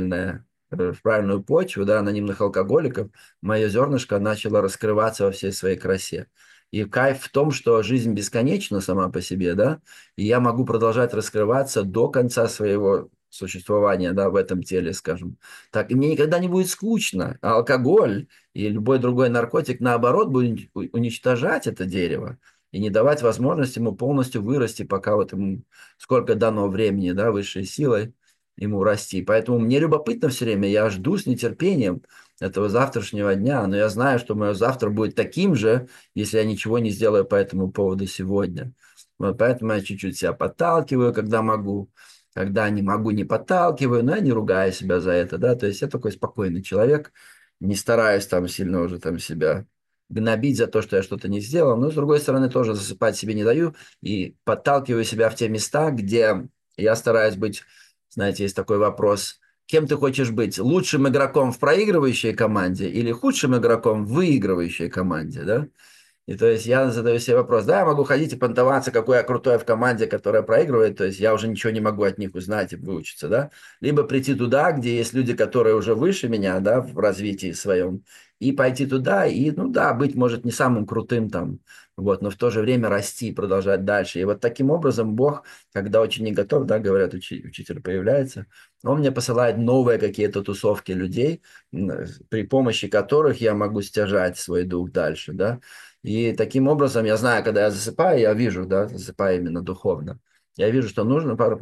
в правильную почву, да, анонимных алкоголиков, мое зернышко начало раскрываться во всей своей красе. И кайф в том, что жизнь бесконечна сама по себе, да, и я могу продолжать раскрываться до конца своего существования, да, в этом теле, скажем. Так, и мне никогда не будет скучно. А алкоголь и любой другой наркотик, наоборот, будет уничтожать это дерево и не давать возможность ему полностью вырасти, пока вот ему сколько дано времени, да, высшей силой ему расти. Поэтому мне любопытно все время, я жду с нетерпением этого завтрашнего дня, но я знаю, что мое завтра будет таким же, если я ничего не сделаю по этому поводу сегодня. Вот поэтому я чуть-чуть себя подталкиваю, когда могу, когда не могу, не подталкиваю, но я не ругаю себя за это, да, то есть я такой спокойный человек, не стараюсь там сильно уже там себя гнобить за то, что я что-то не сделал, но с другой стороны тоже засыпать себе не даю и подталкиваю себя в те места, где я стараюсь быть, знаете, есть такой вопрос, кем ты хочешь быть, лучшим игроком в проигрывающей команде или худшим игроком в выигрывающей команде, да? И то есть я задаю себе вопрос, да, я могу ходить и понтоваться, какой я крутой в команде, которая проигрывает, то есть я уже ничего не могу от них узнать и выучиться, да, либо прийти туда, где есть люди, которые уже выше меня, да, в развитии своем, и пойти туда, и, ну да, быть, может, не самым крутым там, вот, но в то же время расти, продолжать дальше. И вот таким образом Бог, когда очень не готов, да, говорят, учитель появляется, он мне посылает новые какие-то тусовки людей, при помощи которых я могу стяжать свой дух дальше, да. И таким образом, я знаю, когда я засыпаю, я вижу, да, засыпаю именно духовно, я вижу, что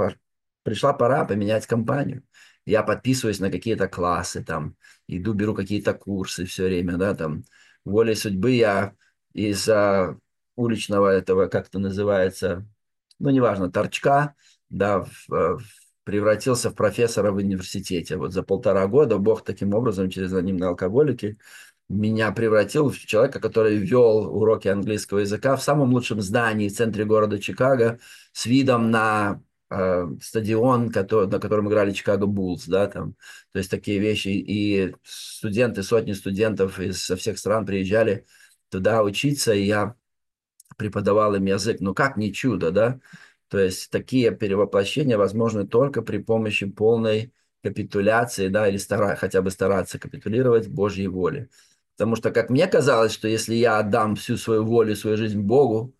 пришла пора поменять компанию. Я подписываюсь на какие-то классы, там, иду, беру какие-то курсы все время, да, там, волей судьбы я из уличного этого, как это называется, ну, неважно, торчка, да, превратился в профессора в университете. Вот за 1,5 года Бог таким образом через анонимные алкоголики меня превратил в человека, который вел уроки английского языка в самом лучшем здании в центре города Чикаго с видом на стадион, на котором играли Чикаго Буллс, да, там, то есть такие вещи. И студенты, сотни студентов со всех стран приезжали туда учиться, и я преподавал им язык. Ну как не чудо, да? То есть такие перевоплощения возможны только при помощи полной капитуляции, да, или хотя бы стараться капитулировать Божьей воле. Потому что, как мне казалось, что если я отдам всю свою волю, свою жизнь Богу,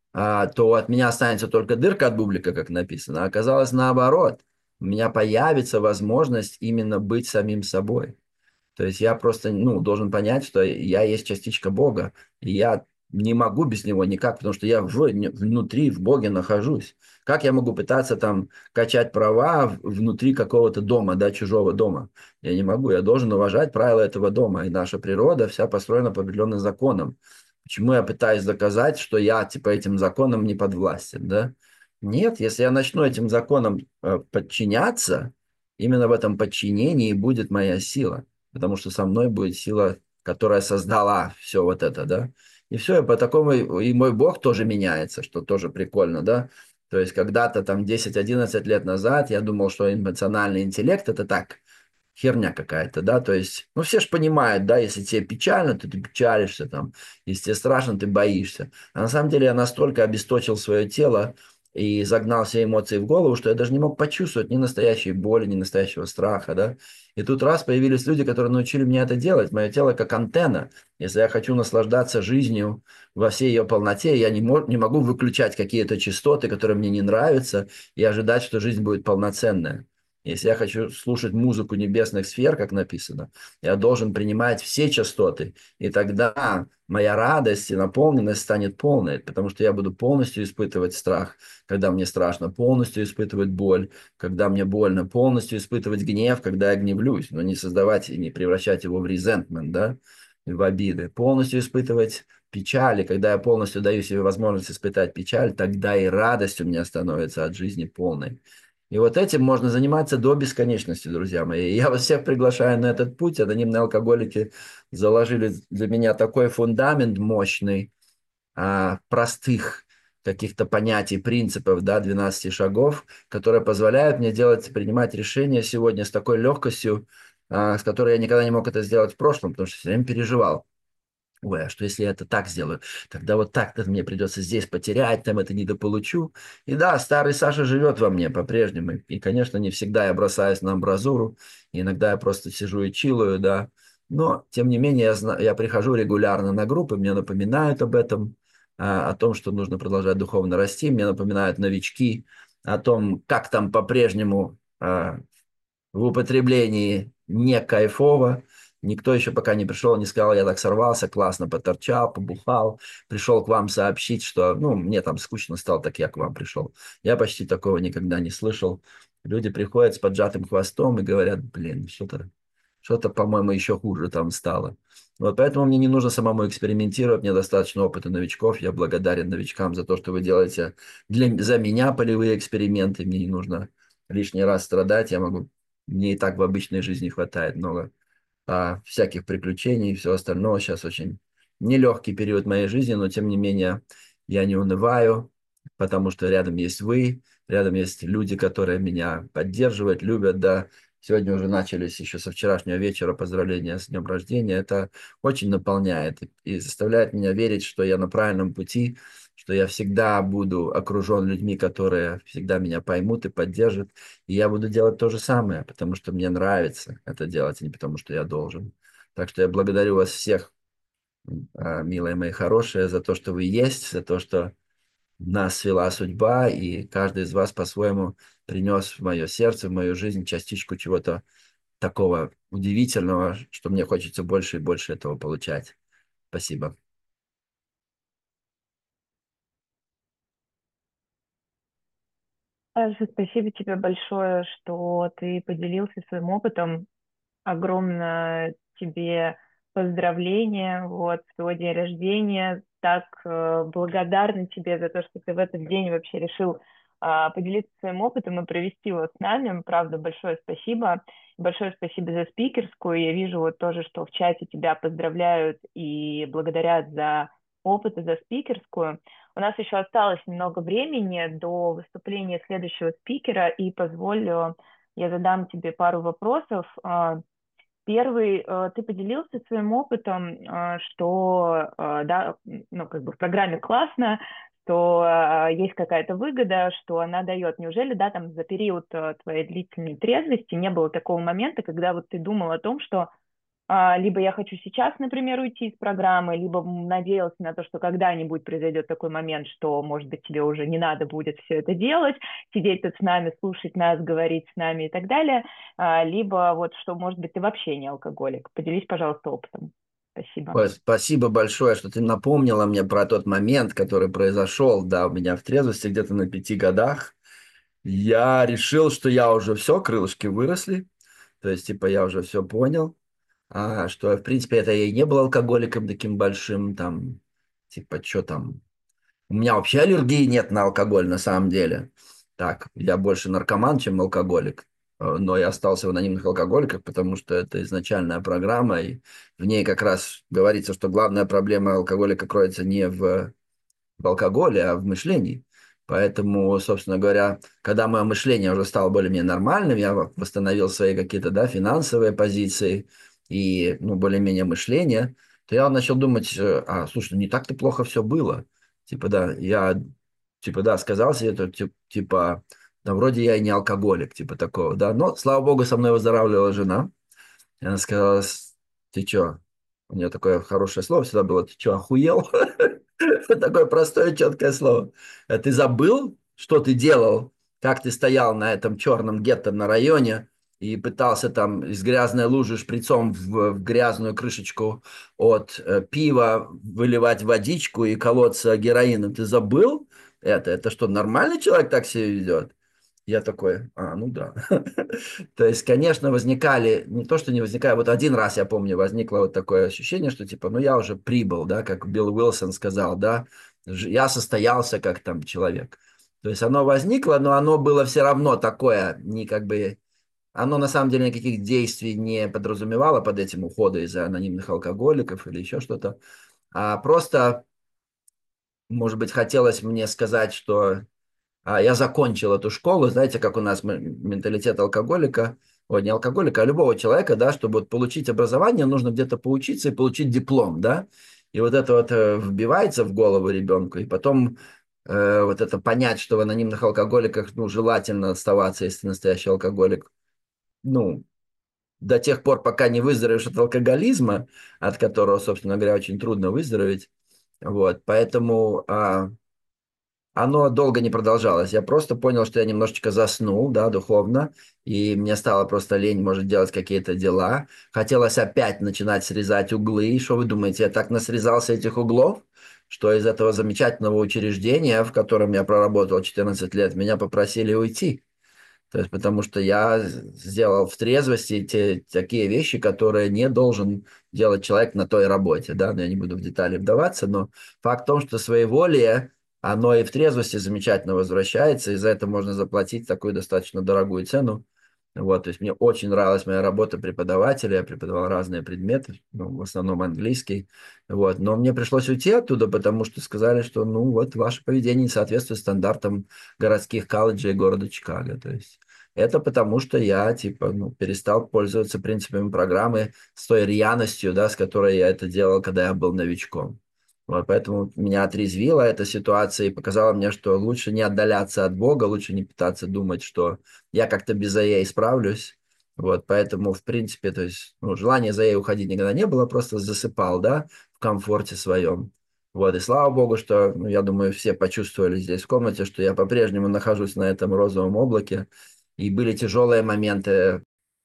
то от меня останется только дырка от бублика, как написано. А оказалось наоборот. У меня появится возможность именно быть самим собой. То есть я просто, ну, должен понять, что я есть частичка Бога, и я не могу без него никак, потому что я внутри, в Боге нахожусь. Как я могу пытаться там качать права внутри какого-то дома, да, чужого дома? Я не могу, я должен уважать правила этого дома, и наша природа вся построена по определенным законам. Почему я пытаюсь доказать, что я типа этим законам не подвластен, да? Нет, если я начну этим законам подчиняться, именно в этом подчинении будет моя сила, потому что со мной будет сила, которая создала все вот это, да? И все, и по такому, и мой Бог тоже меняется, что тоже прикольно, да? То есть когда-то там 10-11 лет назад я думал, что эмоциональный интеллект это так, херня какая-то, да, то есть, ну, все же понимают, да, если тебе печально, то ты печалишься там, если тебе страшно, ты боишься. А на самом деле я настолько обесточил свое тело и загнал все эмоции в голову, что я даже не мог почувствовать ни настоящей боли, ни настоящего страха, да. И тут раз появились люди, которые научили меня это делать. Мое тело как антенна. Если я хочу наслаждаться жизнью во всей ее полноте, я не могу выключать какие-то частоты, которые мне не нравятся, и ожидать, что жизнь будет полноценная. Если я хочу слушать музыку небесных сфер, как написано, я должен принимать все частоты, и тогда моя радость и наполненность станет полной, потому что я буду полностью испытывать страх, когда мне страшно, полностью испытывать боль, когда мне больно, полностью испытывать гнев, когда я гневлюсь, но не создавать и не превращать его в resentment, да, в обиды, полностью испытывать печаль, и когда я полностью даю себе возможность испытать печаль, тогда и радость у меня становится от жизни полной. И вот этим можно заниматься до бесконечности, друзья мои. И я вас всех приглашаю на этот путь. Анонимные алкоголики заложили для меня такой фундамент мощный, простых каких-то понятий, принципов, да, 12 шагов, которые позволяют мне принимать решения сегодня с такой легкостью, с которой я никогда не мог это сделать в прошлом, потому что все время переживал. Ой, а что если я это так сделаю? Тогда вот так-то мне придется здесь потерять, там это недополучу. И да, старый Саша живет во мне по-прежнему. И, конечно, не всегда я бросаюсь на амбразуру. Иногда я просто сижу и чилую, да. Но, тем не менее, я прихожу регулярно на группы, мне напоминают об этом, о том, что нужно продолжать духовно расти. Мне напоминают новички о том, как там по-прежнему в употреблении не кайфово. Никто еще пока не пришел, не сказал, я так сорвался, классно поторчал, побухал, пришел к вам сообщить, что, ну, мне там скучно стало, так я к вам пришел. Я почти такого никогда не слышал. Люди приходят с поджатым хвостом и говорят, блин, что-то, по-моему, еще хуже там стало. Вот поэтому мне не нужно самому экспериментировать, мне достаточно опыта новичков. Я благодарен новичкам за то, что вы делаете за меня полевые эксперименты. Мне не нужно лишний раз страдать, мне и так в обычной жизни хватает много всяких приключений и всего остального. Сейчас очень нелегкий период моей жизни, но тем не менее я не унываю, потому что рядом есть вы, рядом есть люди, которые меня поддерживают, любят, да. Сегодня уже начались еще со вчерашнего вечера поздравления с днем рождения. Это очень наполняет и заставляет меня верить, что я на правильном пути, что я всегда буду окружен людьми, которые всегда меня поймут и поддержат. И я буду делать то же самое, потому что мне нравится это делать, а не потому что я должен. Так что я благодарю вас всех, милые мои хорошие, за то, что вы есть, за то, что нас свела судьба, и каждый из вас по-своему принес в мое сердце, в мою жизнь частичку чего-то такого удивительного, что мне хочется больше и больше этого получать. Спасибо. Саша, спасибо тебе большое, что ты поделился своим опытом. Огромное тебе поздравление, вот, с твой день рождения. Так благодарна тебе за то, что ты в этот день вообще решил поделиться своим опытом и провести его с нами. Правда, большое спасибо. Большое спасибо за спикерскую. Я вижу вот тоже, что в чате тебя поздравляют и благодарят за опыт и за спикерскую. У нас еще осталось немного времени до выступления следующего спикера, и позволю, я задам тебе пару вопросов. Первый, ты поделился своим опытом, что, да, ну, как бы в программе классно, что есть какая-то выгода, что она дает. Неужели, да, там за период твоей длительной трезвости не было такого момента, когда вот ты думал о том, что либо я хочу сейчас, например, уйти из программы, либо надеялся на то, что когда-нибудь произойдет такой момент, что, может быть, тебе уже не надо будет все это делать, сидеть тут с нами, слушать нас, говорить с нами и так далее, либо вот что, может быть, ты вообще не алкоголик. Поделись, пожалуйста, опытом. Спасибо. Ой, спасибо большое, что ты напомнила мне про тот момент, который произошел, да, у меня в трезвости где-то на 5 годах. Я решил, что я уже все, крылышки выросли, то есть, типа, я уже все понял, что, в принципе, это я и не был алкоголиком таким большим, там, типа, что там? У меня вообще аллергии нет на алкоголь на самом деле. Так, я больше наркоман, чем алкоголик. Но я остался в анонимных алкоголиках, потому что это изначальная программа, и в ней как раз говорится, что главная проблема алкоголика кроется не в алкоголе, а в мышлении. Поэтому, собственно говоря, когда мое мышление уже стало более-менее нормальным, я восстановил свои какие-то, да, финансовые позиции и, ну, более-менее мышление, то я начал думать, слушай, ну, не так-то плохо все было. Типа, да, типа, да, сказал себе, это, типа, да, вроде я и не алкоголик, типа такого, да. Но, слава богу, со мной выздоравливала жена. И она сказала, ты чё? У нее такое хорошее слово всегда было, ты чё, охуел? Такое простое, четкое слово. Ты забыл, что ты делал, как ты стоял на этом черном гетто на районе и пытался там из грязной лужи шприцом в грязную крышечку от пива выливать водичку и колоться героином. Ты забыл это? Это что, нормальный человек так себя ведет? Я такой, ну да. То есть, конечно, возникали, не то, что не возникали, вот один раз, я помню, возникло вот такое ощущение, что типа, ну я уже прибыл, да, как Билл Уилсон сказал, да, я состоялся как там человек. То есть оно возникло, но оно было все равно такое, не как бы, оно на самом деле никаких действий не подразумевало под этим ухода из-за анонимных алкоголиков или еще что-то, а просто, может быть, хотелось мне сказать, что я закончил эту школу, знаете, как у нас менталитет алкоголика, ой, не алкоголика, а любого человека, да, чтобы вот получить образование, нужно где-то поучиться и получить диплом, да, и вот это вот вбивается в голову ребенку, и потом вот это понять, что в анонимных алкоголиках, ну, желательно оставаться, если ты настоящий алкоголик, ну, до тех пор, пока не выздоровеешь от алкоголизма, от которого, собственно говоря, очень трудно выздороветь, вот, поэтому оно долго не продолжалось. Я просто понял, что я немножечко заснул, да, духовно, и мне стало просто лень, может, делать какие-то дела. Хотелось опять начинать срезать углы. И что вы думаете, я так насрезался этих углов, что из этого замечательного учреждения, в котором я проработал 14 лет, меня попросили уйти. То есть потому что я сделал в трезвости такие вещи, которые не должен делать человек на той работе. Да? Но я не буду в детали вдаваться, но факт в том, что своеволие, оно и в трезвости замечательно возвращается, и за это можно заплатить такую достаточно дорогую цену. Вот, то есть мне очень нравилась моя работа преподавателя, я преподавал разные предметы, ну, в основном английский, вот, но мне пришлось уйти оттуда, потому что сказали, что, ну, вот, ваше поведение не соответствует стандартам городских колледжей города Чикаго, то есть это потому, что я, типа, ну, перестал пользоваться принципами программы с той рьяностью, да, с которой я это делал, когда я был новичком. Вот, поэтому меня отрезвила эта ситуация и показала мне, что лучше не отдаляться от Бога, лучше не пытаться думать, что я как-то без АЕ исправлюсь. Вот, поэтому, в принципе, то есть, ну, желания за АЕ уходить никогда не было, просто засыпал, да, в комфорте своем. Вот, и слава Богу, что, ну, я думаю, все почувствовали здесь в комнате, что я по-прежнему нахожусь на этом розовом облаке, и были тяжелые моменты.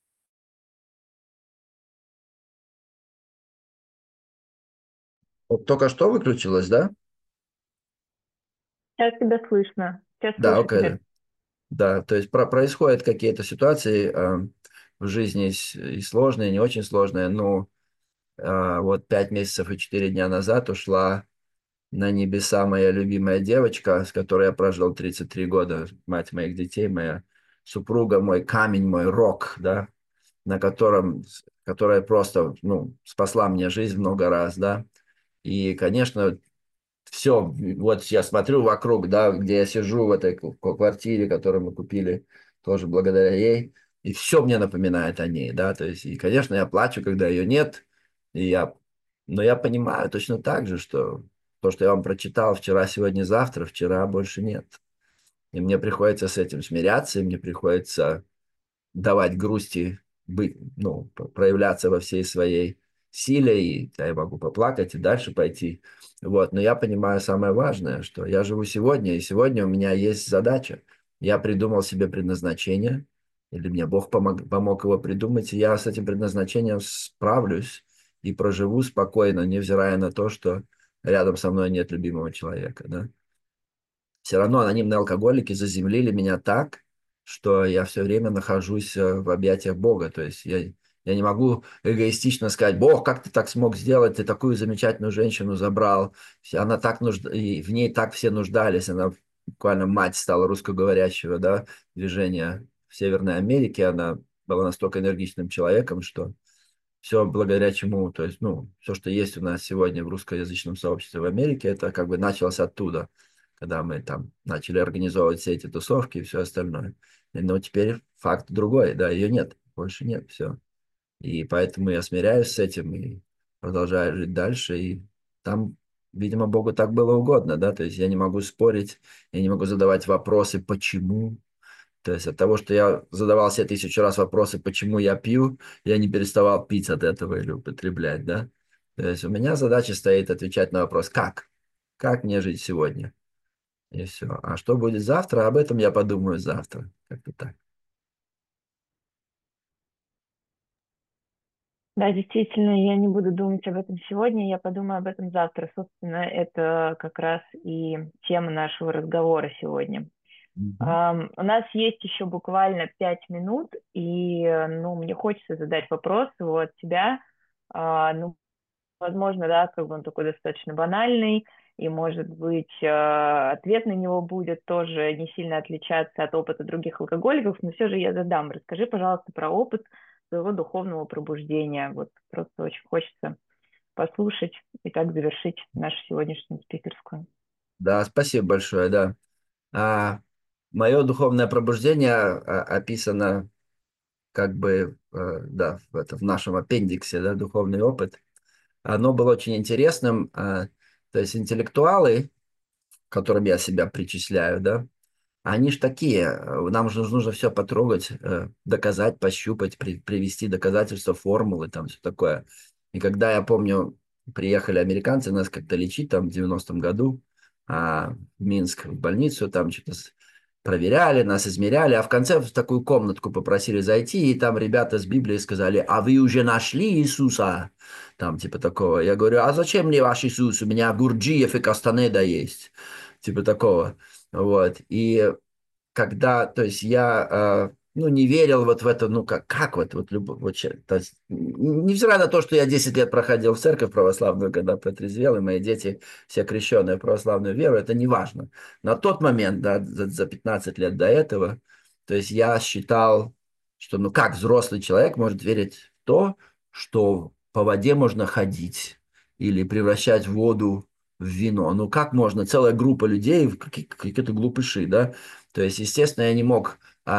Вот только что выключилось, да? Сейчас тебя слышно. Сейчас Да, слышу окей. тебя. Да, да, то есть происходят какие-то ситуации в жизни и сложные, и не очень сложные. Ну, вот 5 месяцев и 4 дня назад ушла на небеса моя любимая девочка, с которой я прожил 33 года, мать моих детей, моя супруга, мой камень, мой рок, да, которая просто, ну, спасла мне жизнь много раз, да. И, конечно, все, вот я смотрю вокруг, да, где я сижу в этой квартире, которую мы купили тоже благодаря ей, и все мне напоминает о ней, да, то есть, и, конечно, я плачу, когда ее нет, и но я понимаю точно так же, что то, что я вам прочитал вчера, сегодня, завтра, вчера больше нет. И мне приходится с этим смиряться, и мне приходится давать грусти быть, ну, проявляться во всей своей силе, и я могу поплакать и дальше пойти. Вот. Но я понимаю самое важное, что я живу сегодня, и сегодня у меня есть задача. Я придумал себе предназначение, или мне Бог помог его придумать, и я с этим предназначением справлюсь и проживу спокойно, невзирая на то, что рядом со мной нет любимого человека. Да? Все равно анонимные алкоголики заземлили меня так, что я все время нахожусь в объятиях Бога. То есть я Я не могу эгоистично сказать: Бог, как ты так смог сделать, ты такую замечательную женщину забрал, она так и в ней так все нуждались, она буквально мать стала русскоговорящего, да, движения в Северной Америке, она была настолько энергичным человеком, что все благодаря чему, то есть, ну, все, что есть у нас сегодня в русскоязычном сообществе в Америке, это как бы началось оттуда, когда мы там начали организовывать все эти тусовки и все остальное. Но теперь факт другой, да, ее нет, больше нет, все. И поэтому я смиряюсь с этим и продолжаю жить дальше. И там, видимо, Богу так было угодно, да, то есть я не могу спорить, я не могу задавать вопросы, почему. То есть от того, что я задавал себе 1000 раз вопросы, почему я пью, я не переставал пить от этого или употреблять, да. То есть у меня задача стоит отвечать на вопрос, как? Как мне жить сегодня? И все. А что будет завтра, об этом я подумаю завтра. Как-то так. Да, действительно, я не буду думать об этом сегодня, я подумаю об этом завтра. Собственно, это как раз и тема нашего разговора сегодня. Мгм. У нас есть еще буквально 5 минут, и ну, мне хочется задать вопрос от тебя. Ну, возможно, да, как бы он такой достаточно банальный, и, может быть, ответ на него будет тоже не сильно отличаться от опыта других алкоголиков, но все же я задам. Расскажи, пожалуйста, про опыт своего духовного пробуждения. Вот просто очень хочется послушать и так завершить нашу сегодняшнюю спикерскую. Да, спасибо большое, да. А, Мое духовное пробуждение описано как бы, да, в нашем аппендиксе, да, духовный опыт. Оно было очень интересным. То есть интеллектуалы, к которым я себя причисляю, да, они ж такие, нам же нужно все потрогать, доказать, пощупать, привести доказательства, формулы, там все такое. И когда, я помню, приехали американцы нас как-то лечить там в 90-м году в Минск, в больницу, там что-то проверяли, нас измеряли, а в конце в такую комнатку попросили зайти, и там ребята с Библией сказали: а вы уже нашли Иисуса? Там типа такого. Я говорю: а зачем мне ваш Иисус? У меня Гурджиев и Кастанеда есть. Типа такого. Вот. И когда, то есть я, ну, не верил вот в это, ну, как вот, то есть, невзирая на то, что я 10 лет проходил в церковь православную, когда протрезвел, и мои дети все крещенные в православную веру, это не важно. На тот момент, да, за 15 лет до этого, то есть я считал, что, ну, как взрослый человек может верить в то, что по воде можно ходить или превращать воду в вино. Ну, как можно? Целая группа людей, какие-то глупыши, да? То есть, естественно, я не мог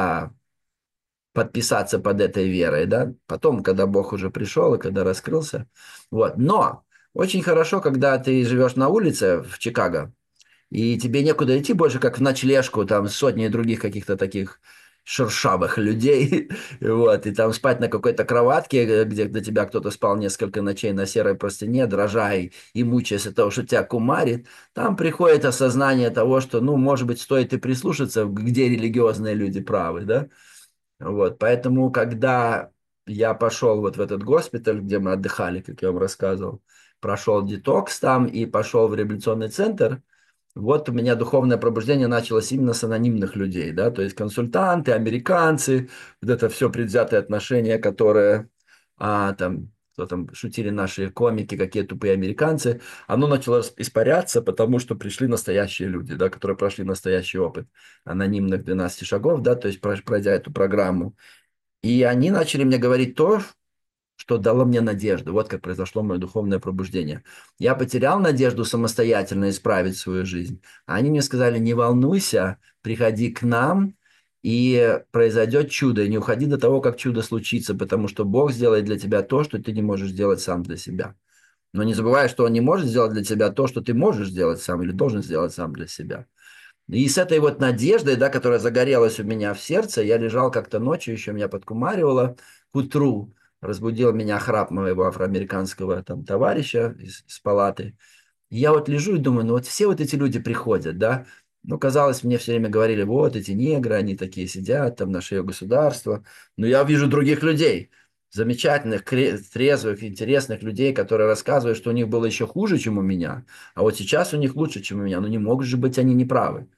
подписаться под этой верой, да. Потом, когда Бог уже пришел и когда раскрылся, вот. Но очень хорошо, когда ты живешь на улице в Чикаго, и тебе некуда идти больше, как в ночлежку, там сотни других каких-то таких шершавых людей, вот, и там спать на какой-то кроватке, где до тебя кто-то спал несколько ночей на серой простыне, дрожа и мучаясь от того, что тебя кумарит, там приходит осознание того, что, ну, может быть, стоит и прислушаться, где религиозные люди правы, да, вот, поэтому, когда я пошел вот в этот госпиталь, где мы отдыхали, как я вам рассказывал, прошел детокс там и пошел в реабилитационный центр, вот у меня духовное пробуждение началось именно с анонимных людей, да, то есть консультанты, американцы, вот это все предвзятое отношение, которое там, кто там шутили наши комики, какие тупые американцы, оно начало испаряться, потому что пришли настоящие люди, да, которые прошли настоящий опыт анонимных 12 шагов, да, то есть пройдя эту программу. И они начали мне говорить то, что дало мне надежду. Вот как произошло мое духовное пробуждение. Я потерял надежду самостоятельно исправить свою жизнь. А они мне сказали: не волнуйся, приходи к нам, и произойдет чудо. И не уходи до того, как чудо случится, потому что Бог сделает для тебя то, что ты не можешь сделать сам для себя. Но не забывай, что Он не может сделать для тебя то, что ты можешь сделать сам или должен сделать сам для себя. И с этой вот надеждой, да, которая загорелась у меня в сердце, я лежал как-то ночью, еще меня подкумаривало, к утру разбудил меня храп моего афроамериканского там товарища из палаты. И я вот лежу и думаю: ну вот все вот эти люди приходят, да, ну, казалось, мне все время говорили: вот эти негры, они такие сидят, там наше ее государство. Но я вижу других людей, замечательных, трезвых, интересных людей, которые рассказывают, что у них было еще хуже, чем у меня, а вот сейчас у них лучше, чем у меня. Ну, не могут же быть они неправы.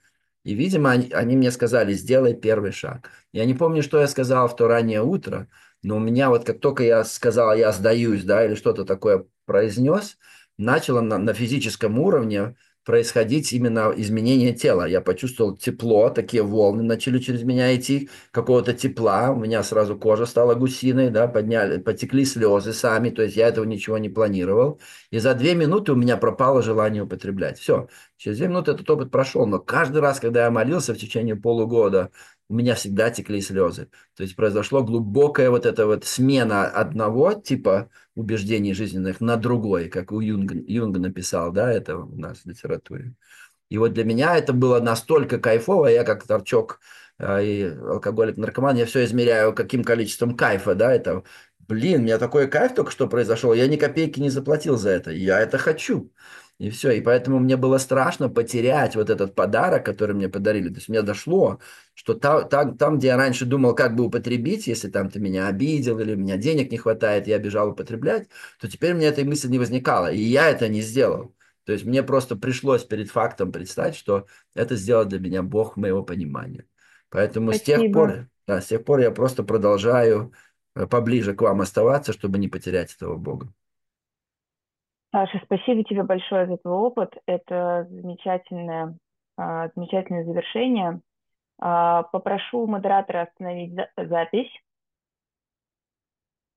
И, видимо, они мне сказали, сделай первый шаг. Я не помню, что я сказал в то раннее утро, но у меня вот как только я сказал, я сдаюсь, да, или что-то такое произнес, начало на физическом уровне происходить именно изменение тела. Я почувствовал тепло, такие волны начали через меня идти, какого-то тепла, у меня сразу кожа стала гусиной, да, потекли слезы сами, то есть я этого ничего не планировал. И за 2 минуты у меня пропало желание употреблять. Все, через 2 минуты этот опыт прошел, но каждый раз, когда я молился в течение полугода, у меня всегда текли слезы. То есть произошло глубокая вот эта вот смена одного типа убеждений жизненных на другой, как у Юнга написал, да, это у нас в литературе. И вот для меня это было настолько кайфово, я как торчок и алкоголик, наркоман, я все измеряю каким количеством кайфа, да, это, блин, у меня такой кайф только что произошел, я ни копейки не заплатил за это, я это хочу. И все, и поэтому мне было страшно потерять вот этот подарок, который мне подарили. То есть мне дошло, что там, где я раньше думал, как бы употребить, если там ты меня обидел или у меня денег не хватает, я бежал употреблять, то теперь у меня этой мысли не возникало, и я это не сделал. То есть мне просто пришлось перед фактом представить, что это сделал для меня Бог моего понимания. Поэтому с тех Спасибо. пор, да, с тех пор я просто продолжаю поближе к вам оставаться, чтобы не потерять этого Бога. Саша, спасибо тебе большое за твой опыт. Это замечательное завершение. Попрошу модератора остановить запись.